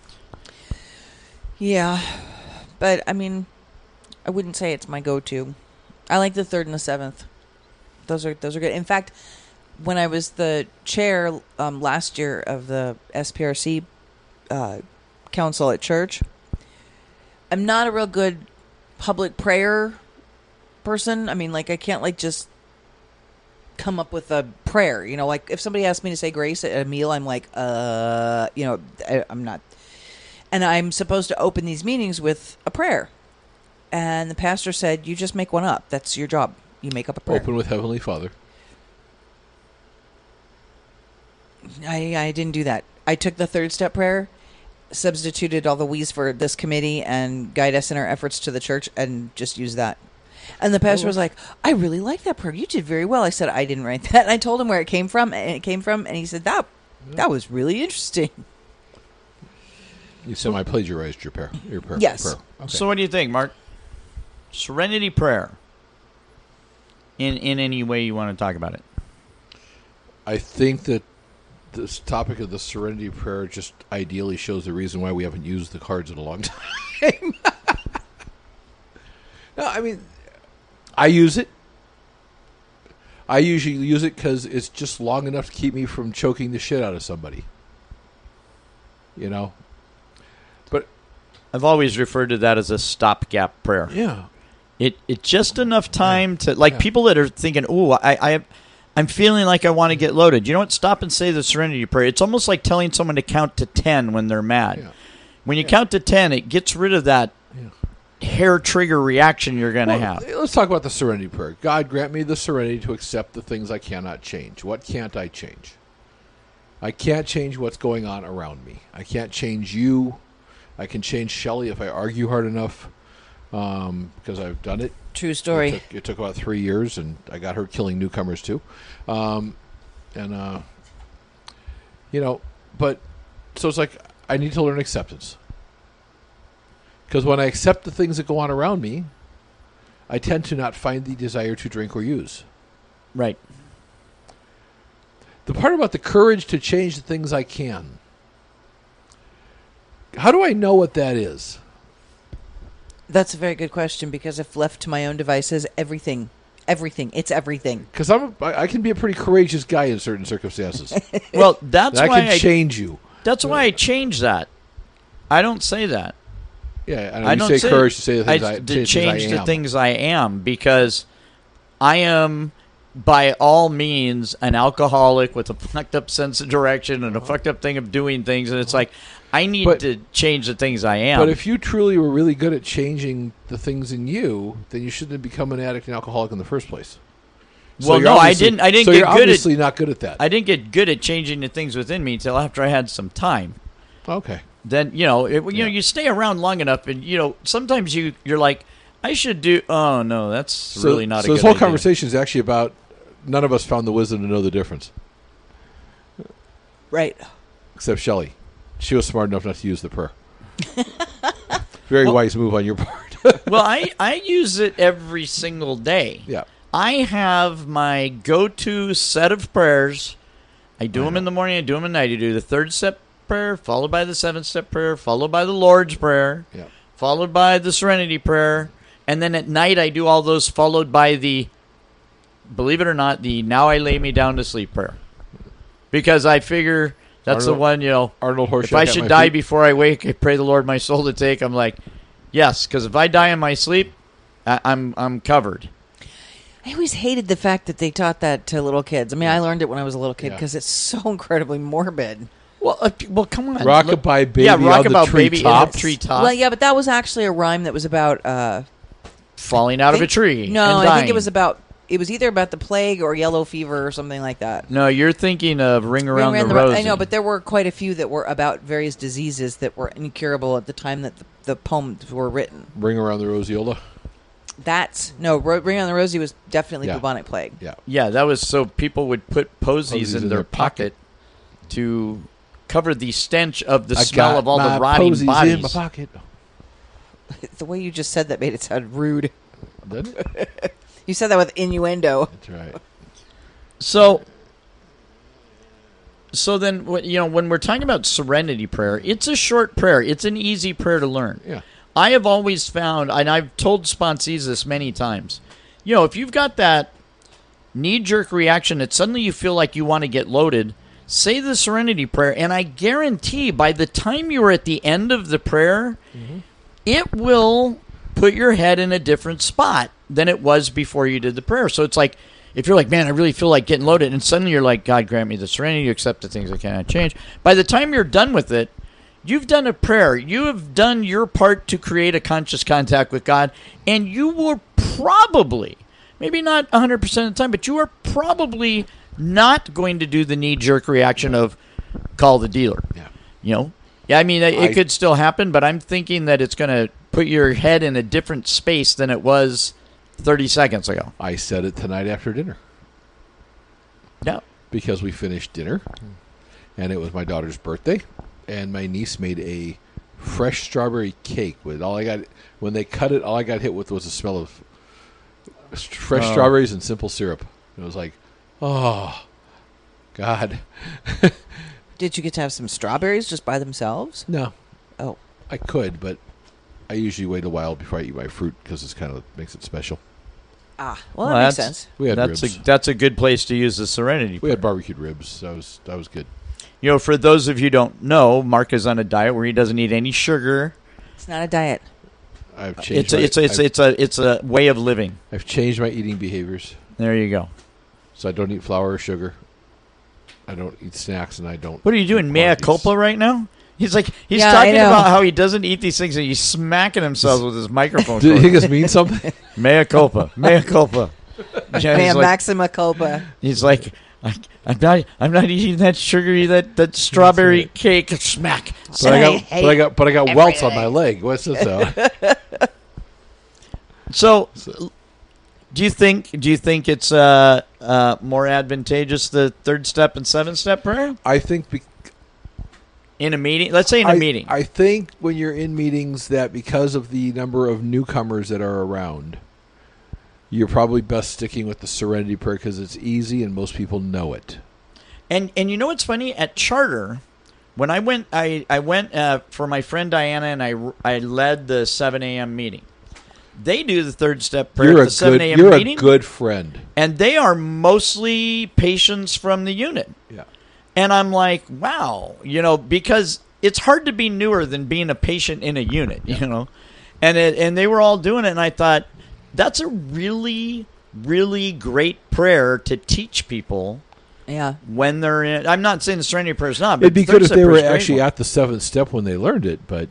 Yeah. But, I mean, I wouldn't say it's my go-to. I like the third and the seventh. Those are those are good. In fact, when I was the chair um, last year of the S P R C uh, council at church, I'm not a real good public prayer person. I mean, like, I can't, like, just come up with a prayer. You know, like, if somebody asks me to say grace at a meal, I'm like, uh, you know, I, I'm not. And I'm supposed to open these meetings with a prayer. And the pastor said, you just make one up. That's your job. You make up a prayer. Open with Heavenly Father. I, I didn't do that. I took the third step prayer, substituted all the we's for this committee, and guide us in our efforts to the church, and just used that. And the pastor was like, I really like that prayer. You did very well. I said, I didn't write that. And I told him where it came from, and it came from, and he said, that that was really interesting. You semi-plagiarized your prayer. Your prayer. Yes. Prayer. Okay. So, what do you think, Mark? Serenity Prayer. In in any way you want to talk about it. I think that this topic of the Serenity Prayer just ideally shows the reason why we haven't used the cards in a long time. No, I mean, I use it. I usually use it because it's just long enough to keep me from choking the shit out of somebody. You know? But I've always referred to that as a stopgap prayer. Yeah. It it's just enough time to like Yeah. people that are thinking, oh, I, I I'm feeling like I want to get loaded. You know what? Stop and say the Serenity Prayer. It's almost like telling someone to count to ten when they're mad. Yeah. When you count to ten, it gets rid of that hair trigger reaction you're going to Well, have. let's talk about the Serenity Prayer. God, grant me the serenity to accept the things I cannot change. What can't I change? I can't change what's going on around me. I can't change you. I can change Shelley if I argue hard enough, um, because I've done it. True story. It took, it took about three years, and I got her killing newcomers too. Um, and, uh, you know, but, so it's like, I need to learn acceptance. Because when I accept the things that go on around me, I tend to not find the desire to drink or use. Right. The part about the courage to change the things I can. How do I know what that is? That's a very good question because if left to my own devices, everything, everything, it's everything. Because I'm, a, I I can be a pretty courageous guy in certain circumstances. Well, that's I why can I change you. That's why I changed that. I don't say that. Yeah, I know I you don't say, say courage to say the things I, I, to change, change I the am. things I am because I am by all means an alcoholic with a fucked up sense of direction and a fucked up thing of doing things, and it's like I need But- to change the things I am. But if you truly were really good at changing the things in you, then you shouldn't have become an addict and alcoholic in the first place. So well, you're no, I obviously- didn't. I didn't so get you're good obviously at. not good at that. I didn't get good at changing the things within me until after I had some time. Okay. Then you know, it, you Yeah. know, you stay around long enough, and you know, sometimes you you're like, I should do. Oh no, that's So, really not. so a this good whole idea. conversation is actually about none of us found the wisdom to know the difference, Right. except Shelley. She was smart enough not to use the prayer. Very wise move on your part. Well, I I use it every single day. Yeah. I have my go-to set of prayers. I do them in the morning. I do them at night. I do the third step prayer, followed by the seventh step prayer, followed by the Lord's Prayer, Yeah. followed by the Serenity Prayer, and then at night I do all those followed by the, believe it or not, the Now I Lay Me Down to Sleep prayer. Because I figure that's Arnold- the one, you know, Arnold Horseshoe if I at should my die feet. before I wake, I pray the Lord my soul to take. I'm like, yes, because if I die in my sleep, I, I'm I'm covered. I always hated the fact that they taught that to little kids. I mean, I learned it when I was a little kid Yeah. because it's so incredibly morbid. Well, uh, well, come on. Rockabye Look- Baby yeah, on the Rockabye Baby treetop. in the treetop, Well, yeah, but that was actually a rhyme that was about uh, falling out of a think- tree. No, and I think dying. it was about. It was either about the plague or yellow fever or something like that. No, you're thinking of Ring Around Ring the Around Rosie. I know, but there were quite a few that were about various diseases that were incurable at the time that the, the poems were written. Bring around the Roseola. That's no Ro- Ring on the Rosie was definitely Yeah. bubonic plague. Yeah. Yeah, that was so people would put posies, Posies in, in their their pocket, to cover the stench of the I smell got of all my the rotting posies bodies. in my pocket. The way you just said that made it sound rude. Didn't it? You said that with innuendo. That's right. So, so then, what- you know, when we're talking about Serenity Prayer, it's a short prayer. It's an easy prayer to learn. Yeah. I have always found, and I've told sponsees this many times, you know, if you've got that knee-jerk reaction that suddenly you feel like you want to get loaded, say the Serenity Prayer, and I guarantee by the time you're at the end of the prayer, it will put your head in a different spot than it was before you did the prayer. So it's like, if you're like, man, I really feel like getting loaded, and suddenly you're like, God grant me the serenity to accept the things I cannot change. By the time you're done with it, you've done a prayer. You have done your part to create a conscious contact with God, and you will probably, maybe not one hundred percent of the time, but you are probably not going to do the knee-jerk reaction of call the dealer. Yeah. You know? Yeah, I mean, it, I- it could still happen, but I'm thinking that it's going to put your head in a different space than it was thirty seconds ago. I said it tonight after dinner Yeah. because we finished dinner, and it was my daughter's birthday, and my niece made a fresh strawberry cake with all I got. When they cut it, all I got hit with was the smell of st- fresh Oh. strawberries and simple syrup. It was like, oh, God. Did you get to have some strawberries just by themselves? No, Oh, I could, but I usually wait a while before I eat my fruit because it's kind of makes it special. ah, well, Well, that makes that's- sense. We had That's ribs. a that's a good place to use the Serenity. we had Prayer. barbecued ribs. That was that was good. You know, for those of you who don't know, Mark is on a diet where he doesn't eat any sugar, It's not a diet. I've changed. It's a, my, it's a, it's I've, it's a it's a way of living. I've changed my eating behaviors, There you go. so I don't eat flour or sugar. I don't eat snacks, and I don't. What are you doing, eat mea quantities. culpa right now? He's like he's Yeah, I talking know. about how he doesn't eat these things, and he's smacking himself with his microphone. Do you cord. think this means something? Mea culpa, mea culpa. Yeah, Man, he's like, Maxima culpa. he's like I, I'm not I'm not eating that sugary that, that strawberry right. cake. Smack. But I got, but I got, but I got welts on my leg. What's this? Uh, So, So- do you think do you think it's uh, uh, more advantageous the third step and seventh step prayer I think. Be- in a meeting? Let's say in a I, meeting. I think when you're in meetings that because of the number of newcomers that are around, you're probably best sticking with the Serenity Prayer because it's easy and most people know it. And and you know what's funny? At Charter, when I went, I I went uh, for my friend Diana, and I I led the seven a.m. meeting. They do the third step prayer You're at a the seven good. a.m. You're meeting, a good friend. and they are mostly patients from the unit. Yeah. And I'm like, wow, you know, because it's hard to be newer than being a patient in a unit, you know. And it, and they were all doing it, and I thought that's a really, really great prayer to teach people Yeah. when they're in. I'm not saying the Serenity Prayer is not, but It'd be the good third if step they prayer were is a great actually one. at the seventh step when they learned it, but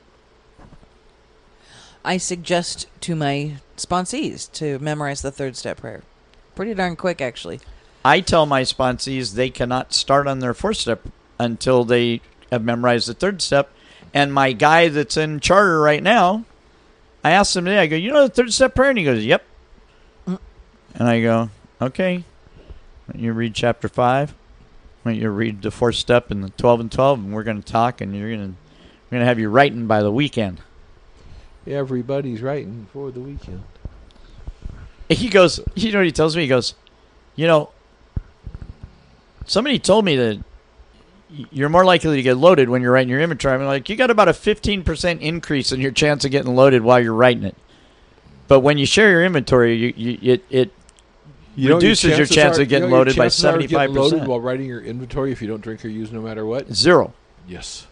I suggest to my sponsees to memorize the third step prayer. Pretty darn quick, actually. I tell my sponsees they cannot start on their fourth step until they have memorized the third step. And my guy that's in Charter right now, I asked him today, I go, you know the third step prayer? And he goes, yep. Mm. And I go, okay. Why don't you read chapter five? Why don't you read the fourth step and the twelve and twelve, and we're going to talk, and you're going to we're gonna have you writing by the weekend. everybody's writing for the weekend. He goes, you know what he tells me? He goes, you know, somebody told me that you're more likely to get loaded when you're writing your inventory. I'm like, you got about a fifteen percent increase in your chance of getting loaded while you're writing it. But when you share your inventory, you, you it, it You know, reduces your chances chance are- of getting you know, your loaded by chances are of getting seventy-five percent. loaded while writing your inventory if you don't drink or use no matter what. Zero. Yes.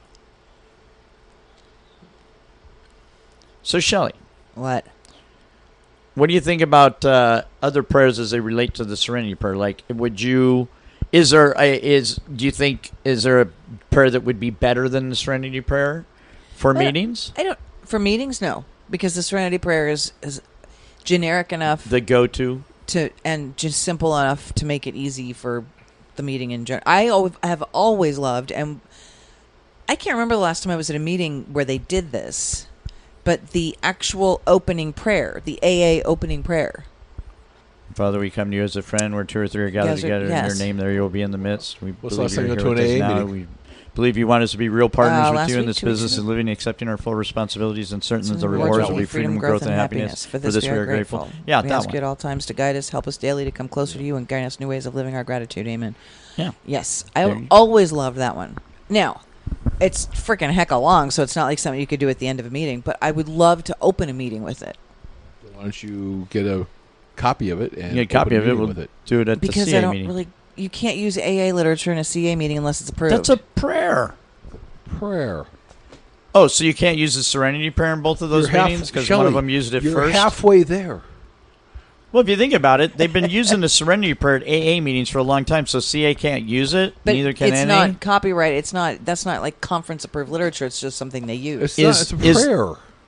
So, Shelley, What? what do you think about uh, other prayers as they relate to the Serenity Prayer? Like, would you, is there, a, is, do you think, is there a prayer that would be better than the Serenity Prayer for I don't- meetings? I don't. For meetings, no, because the Serenity Prayer is is generic enough The go-to? to and just simple enough to make it easy for the meeting in general. I al- have always loved, and I can't remember the last time I was at a meeting where they did this, but the actual opening prayer, the A A opening prayer. Father, we come to you as a friend where two or three are gathered Yes, together in yes. your name. There you will be in the midst. We What's the believe last time you're you here went to with an us A A now. meeting? We believe you want us to be real partners Uh, with last you in week, this two weeks business ago. and living, accepting our full responsibilities and certain that the So rewards rewards will will be freedom, growth, and happiness. For this, we are grateful. Yeah, we that ask one. you at all times to guide us, help us daily to come closer to you, and guide us new ways of living our gratitude. Amen. Yeah. Yes, There I you- always loved that one. Now, it's freaking hecka long, so it's not like something you could do at the end of a meeting. But I would love to open a meeting with it Why don't you get a copy of it and You get a copy open of it. meeting We'll with it? do it at because the C A I don't meeting. really. You can't use A A literature in a C A meeting unless it's approved. That's a prayer. Prayer. Oh, so you can't use the Serenity Prayer in both of those You're half- meetings because Shelley, one of them used it you're first? halfway there. Well, if you think about it, they've been using the Serenity Prayer at A A meetings for a long time, so C A can't use it. but Neither can it's N A. not copyright. It's not. That's not like conference approved literature. It's just something they use. It's, Is- not, it's a is- prayer.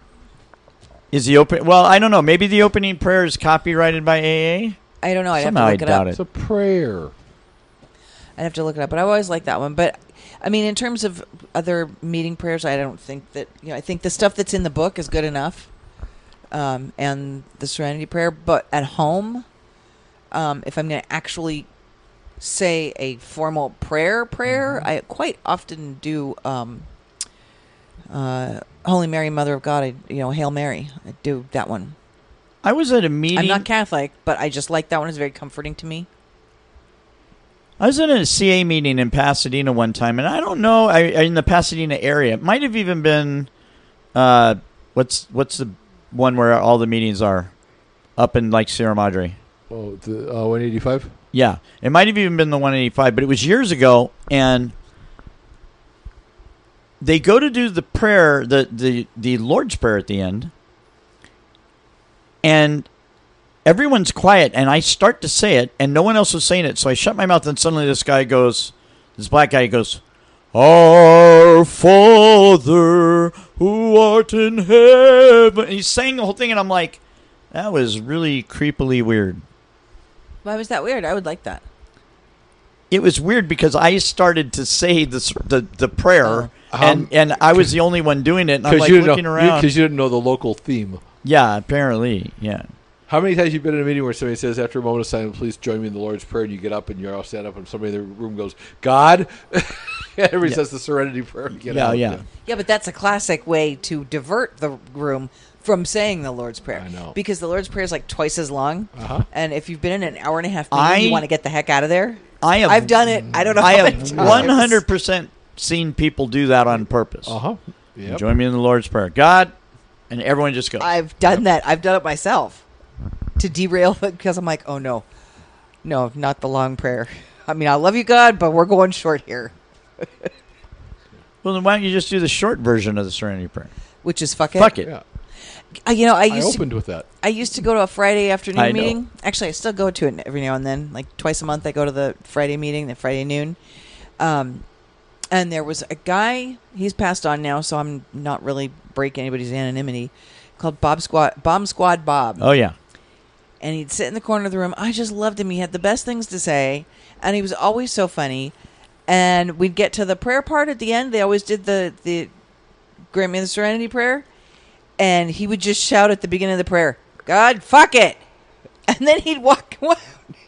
Is the open? Well, I don't know. Maybe the opening prayer is copyrighted by A A. I don't know. I'd Somehow I have to look it doubt up. It's a prayer. I'd have to look it up, but I always like that one. But I mean, in terms of other meeting prayers, I don't think that you know. I think the stuff that's in the book is good enough, um, and the Serenity Prayer. But at home, um, if I'm going to actually say a formal prayer, prayer, I quite often do um, uh, Holy Mary, Mother of God. I, you know, Hail Mary. I do that one. I was at a meeting. I'm not Catholic, but I just like that one. It's very comforting to me. I was in a C A meeting in Pasadena one time, and I don't know, I, in the Pasadena area. It might have even been, uh, what's what's the one where all the meetings are? Up in, like, Sierra Madre. Oh, the uh, one eighty-five? Yeah. It might have even been the one eighty-five, but it was years ago, and they go to do the prayer, the, the, the Lord's Prayer at the end, and everyone's quiet, and I start to say it, and no one else was saying it, so I shut my mouth, and suddenly this guy goes, this black guy goes, Our Father who art in heaven. And he's saying the whole thing, and I'm like, that was really creepily weird. Why was that weird? I would like that. It was weird because I started to say this, the the prayer, Um, and, and I was the only one doing it, and I'm like you looking know, around. Because you, you didn't know the local theme. Yeah, apparently, yeah. How many times have you been in a meeting where somebody says, after a moment of silence, please join me in the Lord's Prayer, and you get up and you're all stand up, and somebody in the room goes, God? And everybody Yeah. says the Serenity Prayer. And get Yeah, out. yeah. Yeah, but that's a classic way to divert the room from saying the Lord's Prayer. I know. Because the Lord's Prayer is like twice as long. Uh-huh. And if you've been in an hour and a half meeting, I- you want to get the heck out of there. I have, I've done it. I don't know I how many have times. one hundred percent seen people do that on purpose. Uh-huh. Yep. Join me in the Lord's Prayer. God, and everyone just goes. I've done that. I've done it myself to derail it because I'm like, oh no, no, not the long prayer. I mean, I love you, God, but we're going short here, Well, then why don't you just do the short version of the Serenity Prayer? which is fuck it. Fuck it. Yeah. Uh, you know, I I used to opened with that. I used to go to a Friday afternoon I know. meeting. Actually, I still go to it every now and then. Like twice a month, I go to the Friday meeting, the Friday noon. Um, and there was a guy. He's passed on now, so I'm not really breaking anybody's anonymity. Called Bob Squad, Bomb Squad Bob. Oh, yeah. And he'd sit in the corner of the room. I just loved him. He had the best things to say, and he was always so funny. And we'd get to the prayer part at the end. They always did the the grant me the Serenity Prayer, and he would just shout at the beginning of the prayer, "God, fuck it," and then he'd walk away.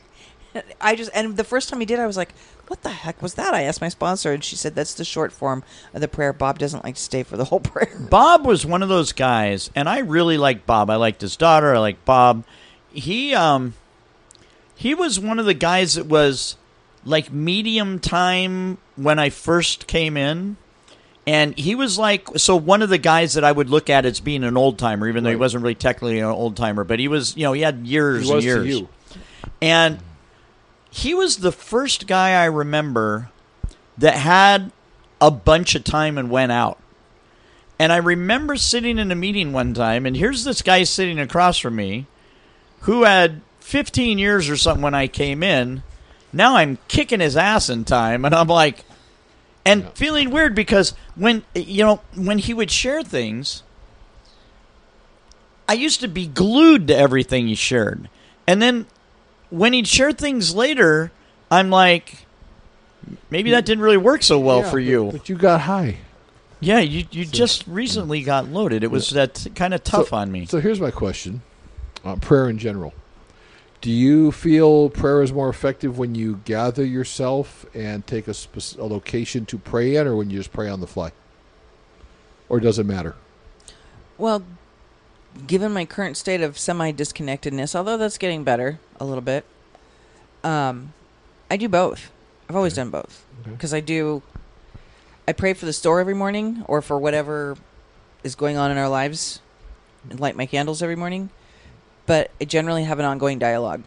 I just and the first time he did, I was like, "What the heck was that?" I asked my sponsor, and she said, "That's the short form of the prayer. Bob doesn't like to stay for the whole prayer." Bob was one of those guys, and I really liked Bob. I liked his daughter. I liked Bob. He um, he was one of the guys that was like medium time when I first came in, and he was like so one of the guys that I would look at as being an old timer, even though he Right. wasn't really technically an old timer, but he was, you know, he had years He was and to years, you. and he was the first guy I remember that had a bunch of time and went out. And I remember sitting in a meeting one time, and here's this guy sitting across from me who had fifteen years or something when I came in. Now I'm kicking his ass in time, and I'm like, and Yeah. feeling weird because when, you know, when he would share things, I used to be glued to everything he shared. And then when he'd share things later, I'm like, maybe that didn't really work so well Yeah, for but- you. But you got high. Yeah, you you just recently got loaded. It was that kind of tough So- on me. So here's my question on prayer in general. Do you feel prayer is more effective when you gather yourself and take a, spec- a location to pray in, or when you just pray on the fly? Or does it matter? Well, given my current state of semi-disconnectedness, although that's getting better a little bit, um, I do both. I've always done both. Okay. Because I do, I pray for the store every morning or for whatever is going on in our lives and light my candles every morning. But I generally have an ongoing dialogue.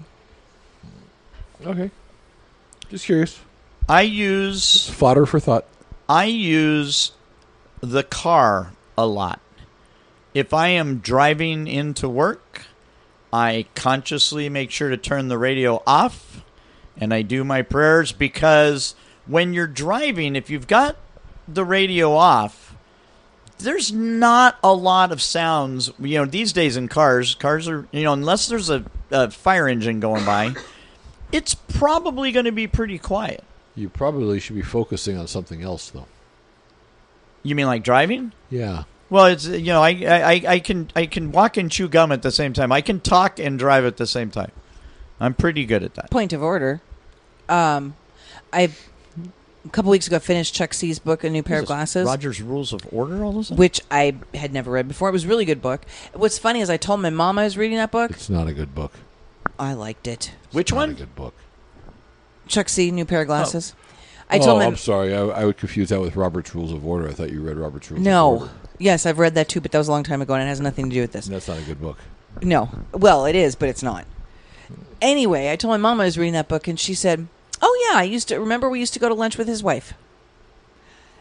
Okay. Just curious. I use Fodder for thought. I use the car a lot. If I am driving into work, I consciously make sure to turn the radio off and I do my prayers, because when you're driving, if you've got the radio off, there's not a lot of sounds. You know, these days in cars, cars are, you know, unless there's a, a fire engine going by, it's probably going to be pretty quiet. You probably should be focusing on something else, though. You mean like driving? Yeah. Well, it's, you know, I, I, I can I can walk and chew gum at the same time. I can talk and drive at the same time. I'm pretty good at that. Point of order. Um, I a couple weeks ago finished Chuck C's book, A New Pair of Glasses. Roger's Rules of Order, all this? Which I had never read before. It was a really good book. What's funny is I told my mom I was reading that book. It's not a good book. I liked it. It's Which not one? a good book. Chuck C, New Pair of Glasses. I oh, told my I'm sorry. I, I would confuse that with Robert's Rules of Order. I thought you read Robert's Rules of no. Order. Yes, I've read that too, but that was a long time ago, and it has nothing to do with this. And that's not a good book. No. Well, it is, but it's not. Anyway, I told my mom I was reading that book, and she said, "Oh yeah, I used to remember we used to go to lunch with his wife."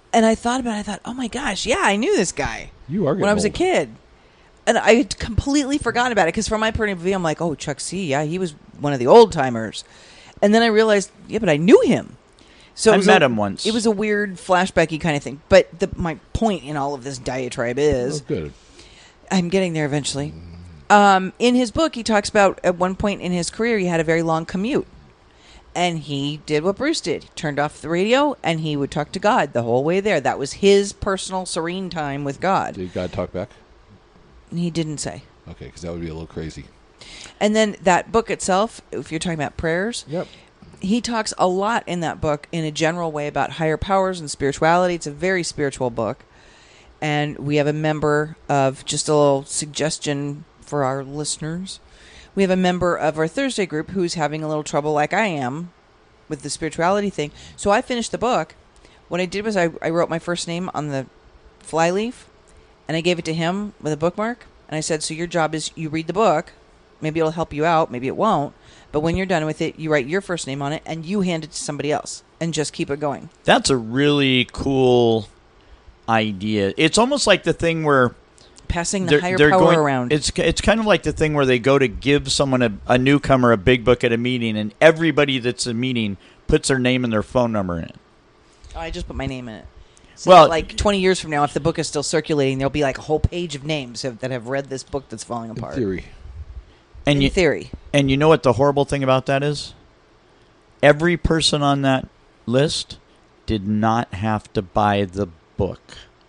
And I thought about it. I thought, oh, my gosh, yeah, I knew this guy. You are getting when I was a old. kid. And I had completely forgotten about it because from my point of view, I'm like, oh, Chuck C, yeah, he was one of the old timers. And then I realized, yeah, but I knew him. So I it was met a, him once. It was a weird flashbacky kind of thing. But the, my point in all of this diatribe is, Oh, good. I'm getting there eventually. Um, in his book, he talks about at one point in his career, he had a very long commute. And he did what Bruce did. He turned off the radio, and he would talk to God the whole way there. That was his personal serene time with God. Did God talk back? He didn't say. Okay, because that would be a little crazy. And then that book itself, if you're talking about prayers, Yep. he talks a lot in that book in a general way about higher powers and spirituality. It's a very spiritual book. And we have a member of, just a little suggestion for our listeners, we have a member of our Thursday group who's having a little trouble like I am with the spirituality thing. So I finished the book. What I did was I, I wrote my first name on the flyleaf, and I gave it to him with a bookmark. And I said, so your job is you read the book. Maybe it'll help you out. Maybe it won't. But when you're done with it, you write your first name on it, and you hand it to somebody else, and just keep it going. That's a really cool idea. It's almost like the thing where Passing the they're, higher they're power going, around. It's it's kind of like the thing where they go to give someone a, a newcomer a big book at a meeting, and everybody that's a meeting puts their name and their phone number in it. Oh, I just put my name in it. So Well- like twenty years from now, if the book is still circulating, there'll be like a whole page of names of, that have read this book that's falling In apart. theory. And In you, theory. And you know what the horrible thing about that is? Every person on that list did not have to buy the book.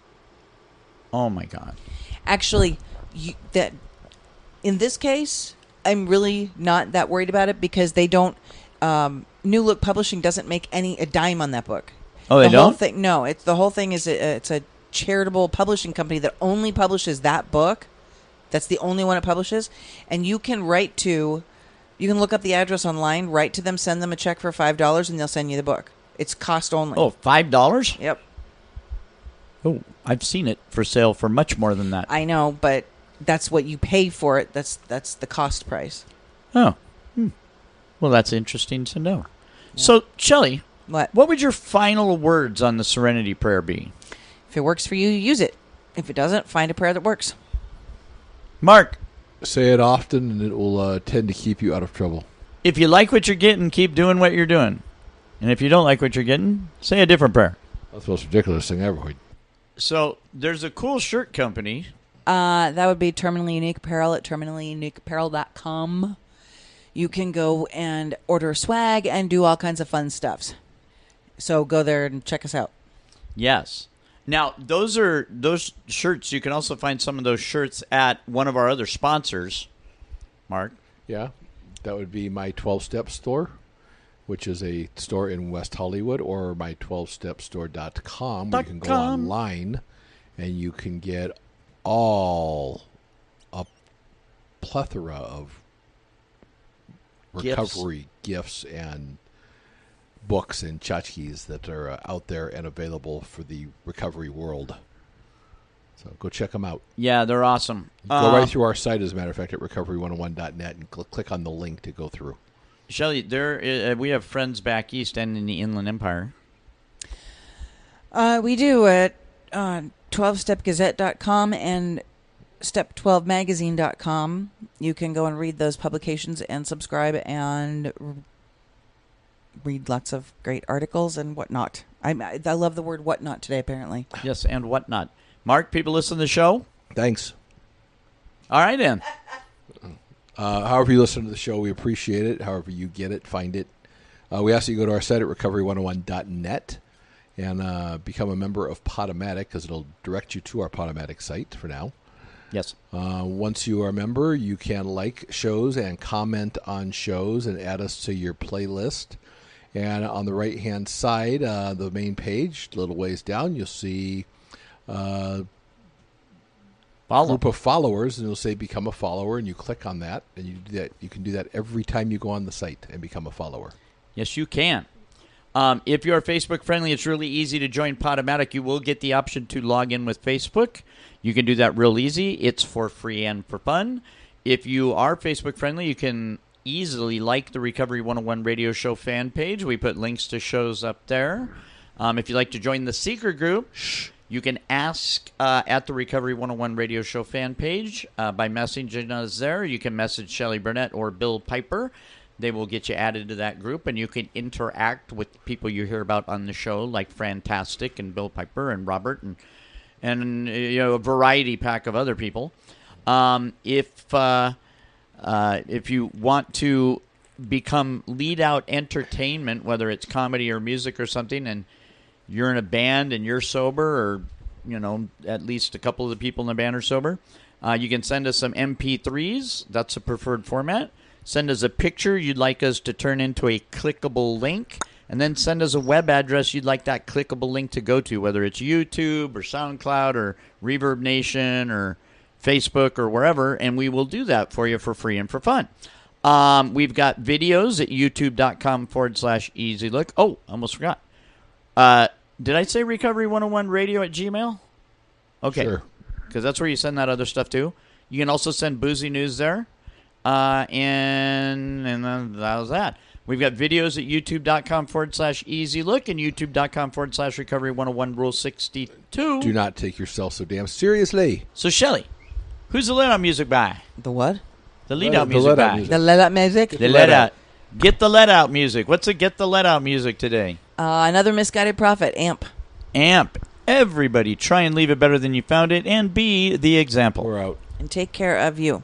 Oh my God. Actually, you, that in this case, I'm really not that worried about it because they don't. Um, New Look Publishing doesn't make any a dime on that book. Oh, they the whole don't? thing, no, it's the whole thing is a, it's a charitable publishing company that only publishes that book. That's the only one it publishes, and you can write to. You can look up the address online, write to them, send them a check for five dollars, and they'll send you the book. It's cost only. Oh, five dollars? Yep. Oh, I've seen it for sale for much more than that. I know, but that's what you pay for it. That's that's the cost price. Oh. Hmm. Well, that's interesting to know. So, Shelley, What? what would your final words on the Serenity Prayer be? If it works for you, use it. If it doesn't, find a prayer that works. Mark, Say it often, and it will uh, tend to keep you out of trouble. if you like what you're getting, keep doing what you're doing. And if you don't like what you're getting, say a different prayer. That's the most ridiculous thing ever. So, there's a cool shirt company. Uh, that would be Terminally Unique Apparel at terminally unique apparel dot com. You can go and order swag and do all kinds of fun stuffs. So go there and check us out. Yes. Now, those are those shirts. You can also find some of those shirts at one of our other sponsors, Mark. Yeah, that would be my twelve-step store, which is a store in West Hollywood, or my twelve step store dot com, where you can go .com. online and you can get all a plethora of Gifts. recovery gifts and books and tchotchkes that are uh, out there and available for the recovery world. So go check them out. Yeah, they're awesome. Go Uh, right through our site, as a matter of fact, at recovery one oh one dot net and cl- click on the link to go through. Shelley, there uh, we have friends back east and in the Inland Empire. Uh, we do at uh, twelve step gazette dot com and step twelve magazine dot com. You can go and read those publications and subscribe and r- read lots of great articles and whatnot. I I love the word whatnot today, apparently. Yes, and whatnot. Mark, people listen to the show? Thanks. All right, then. Uh, however you listen to the show, we appreciate it. However you get it, find it. Uh, we ask that you go to our site at recovery one oh one dot net and uh, become a member of Podomatic, because it'll direct you to our Podomatic site for now. Yes. Uh, once you are a member, you can like shows and comment on shows and add us to your playlist. And on the right-hand side, uh, the main page, a little ways down, you'll see uh, Follow. group of followers, and it'll say become a follower, and you click on that, and you do that. You can do that every time you go on the site and become a follower. Yes, you can. Um, if you're Facebook friendly, it's really easy to join Podomatic. You will get the option to log in with Facebook. You can do that real easy. It's for free and for fun. If you are Facebook friendly, you can easily like the Recovery one oh one radio show fan page. We put links to shows up there. Um, if you'd like to join the secret group, you can ask uh, at the Recovery one oh one Radio Show fan page uh, by messaging us there. You can message Shelly Burnett or Bill Piper. They will get you added to that group, and you can interact with people you hear about on the show, like Fantastic and Bill Piper and Robert and and you know a variety pack of other people. Um, if uh, uh, if you want to become lead out entertainment, whether it's comedy or music or something, and you're in a band and you're sober, or you know at least a couple of the people in the band are sober, uh, you can send us some M P threes. That's a preferred format. Send us a picture you'd like us to turn into a clickable link, and then send us a web address you'd like that clickable link to go to, whether it's YouTube or SoundCloud or Reverb Nation or Facebook or wherever, and we will do that for you for free and for fun. Um, we've got videos at youtube.com forward slash easy look. Oh, almost forgot. Uh, did I say Recovery one oh one Radio at Gmail? Okay. Sure. Because that's where you send that other stuff to. You can also send Boozy News there. Uh, and and then that was that. We've got videos at youtube.com forward slash easy look and youtube.com forward slash recovery 101 rule 62. Do not take yourself so damn seriously. So, Shelly, who's the let out music by? The what? The lead Let- out the music let out by. music. The let up music. The let out. Get the let out music. What's the get the let out music today? Uh, another misguided prophet. Amp. Amp. Everybody try and leave it better than you found it and be the example. We're out. And take care of you.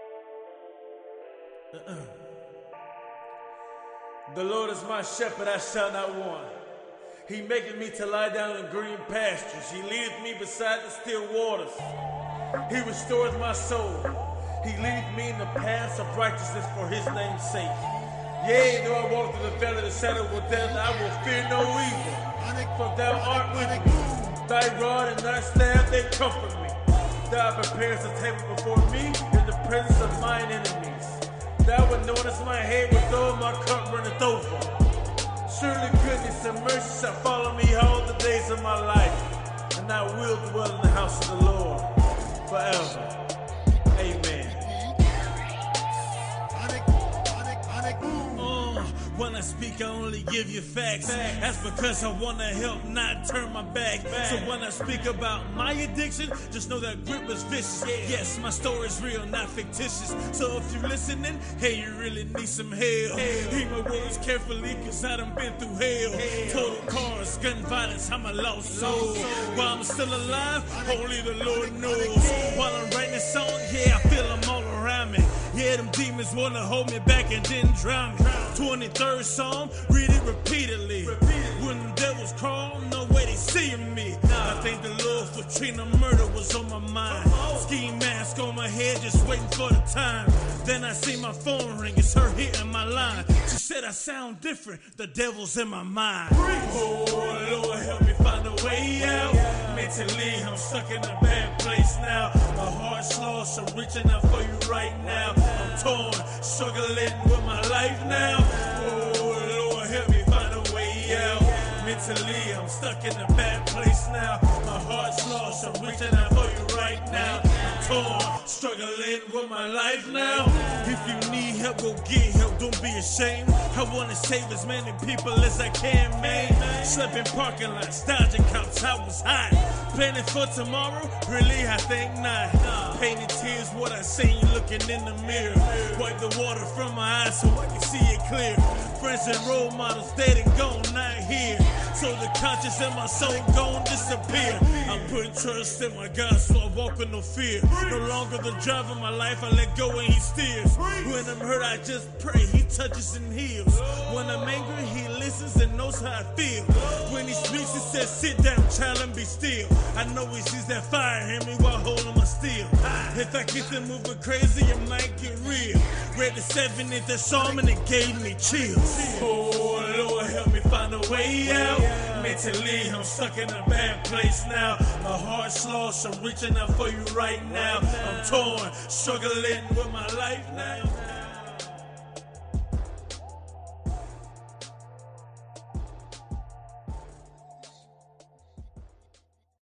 The Lord is my shepherd, I shall not want. He maketh me to lie down in green pastures. He leadeth me beside the still waters. He restoreth my soul. He leadeth me in the paths of righteousness for his name's sake. Yea, though I walk through the valley of the shadow of death, I will fear no evil. For thou art with me. Thy rod and thy staff, they comfort me. Thou preparest a table before me in the presence of mine enemies. Thou anointest my head with oil, my cup runneth over. Surely goodness and mercy shall follow me all the days of my life, and I will dwell in the house of the Lord forever. Amen. Uh, when I speak, I only give you facts. That's because I want to help, not turn my back. So when I speak about my addiction, just know that grip was vicious. Yes, my story's real, not fictitious. So if you're listening, hey, you really need some help. Heed my words carefully, cause I done been through hell. Total cars, gun violence, I'm a lost soul. While I'm still alive, only the Lord knows. While I'm writing this song, yeah, I feel them all around me. Yeah, them demons wanna hold me back and then drown me. twenty-third Psalm, read it repeatedly. When the devils crawl, no way they seeing me. I thank the Lord for Trina murder was on my mind. Ski mask on my head, just waiting for the time. Then I see my phone ring, it's her hitting my line. She said I sound different, the devil's in my mind. Oh Lord, help me find a way out. Mentally, I'm stuck in a bad place now. My heart's lost, I'm reaching out for you right now. I'm torn, struggling with my life now. Oh Lord, help me find a way out. Mentally, I'm stuck in a bad place now. My heart's lost, I'm reaching out for you right now. I'm torn, struggling with my life now. If you need help, go get help, don't be ashamed. I wanna save as many people as I can, man. Slept in parking lots, dodging cops, I was hot. Planning for tomorrow, really I think not. Painted tears, what I seen looking in the mirror. Wipe the water from my eyes so I can see it clear. Friends and role models dead and gone, not here. So the conscience in my soul gon' disappear. I'm putting trust in my God, so I walk with no fear. No longer the driver of my life, I let go and he steers. When I'm hurt, I just pray, he touches and heals. When I'm angry, he listens and knows how I feel. When he speaks, he says, sit down, child, and be still. I know he sees that fire in me while holding my steel. If I get to moving crazy, it might get real. Read the seventieth Psalm and it gave me chills. Oh Lord, help me find a way out. Mentally, I'm stuck in a bad place now. My heart's lost, I'm reaching out for you right now. I'm torn, struggling with my life now.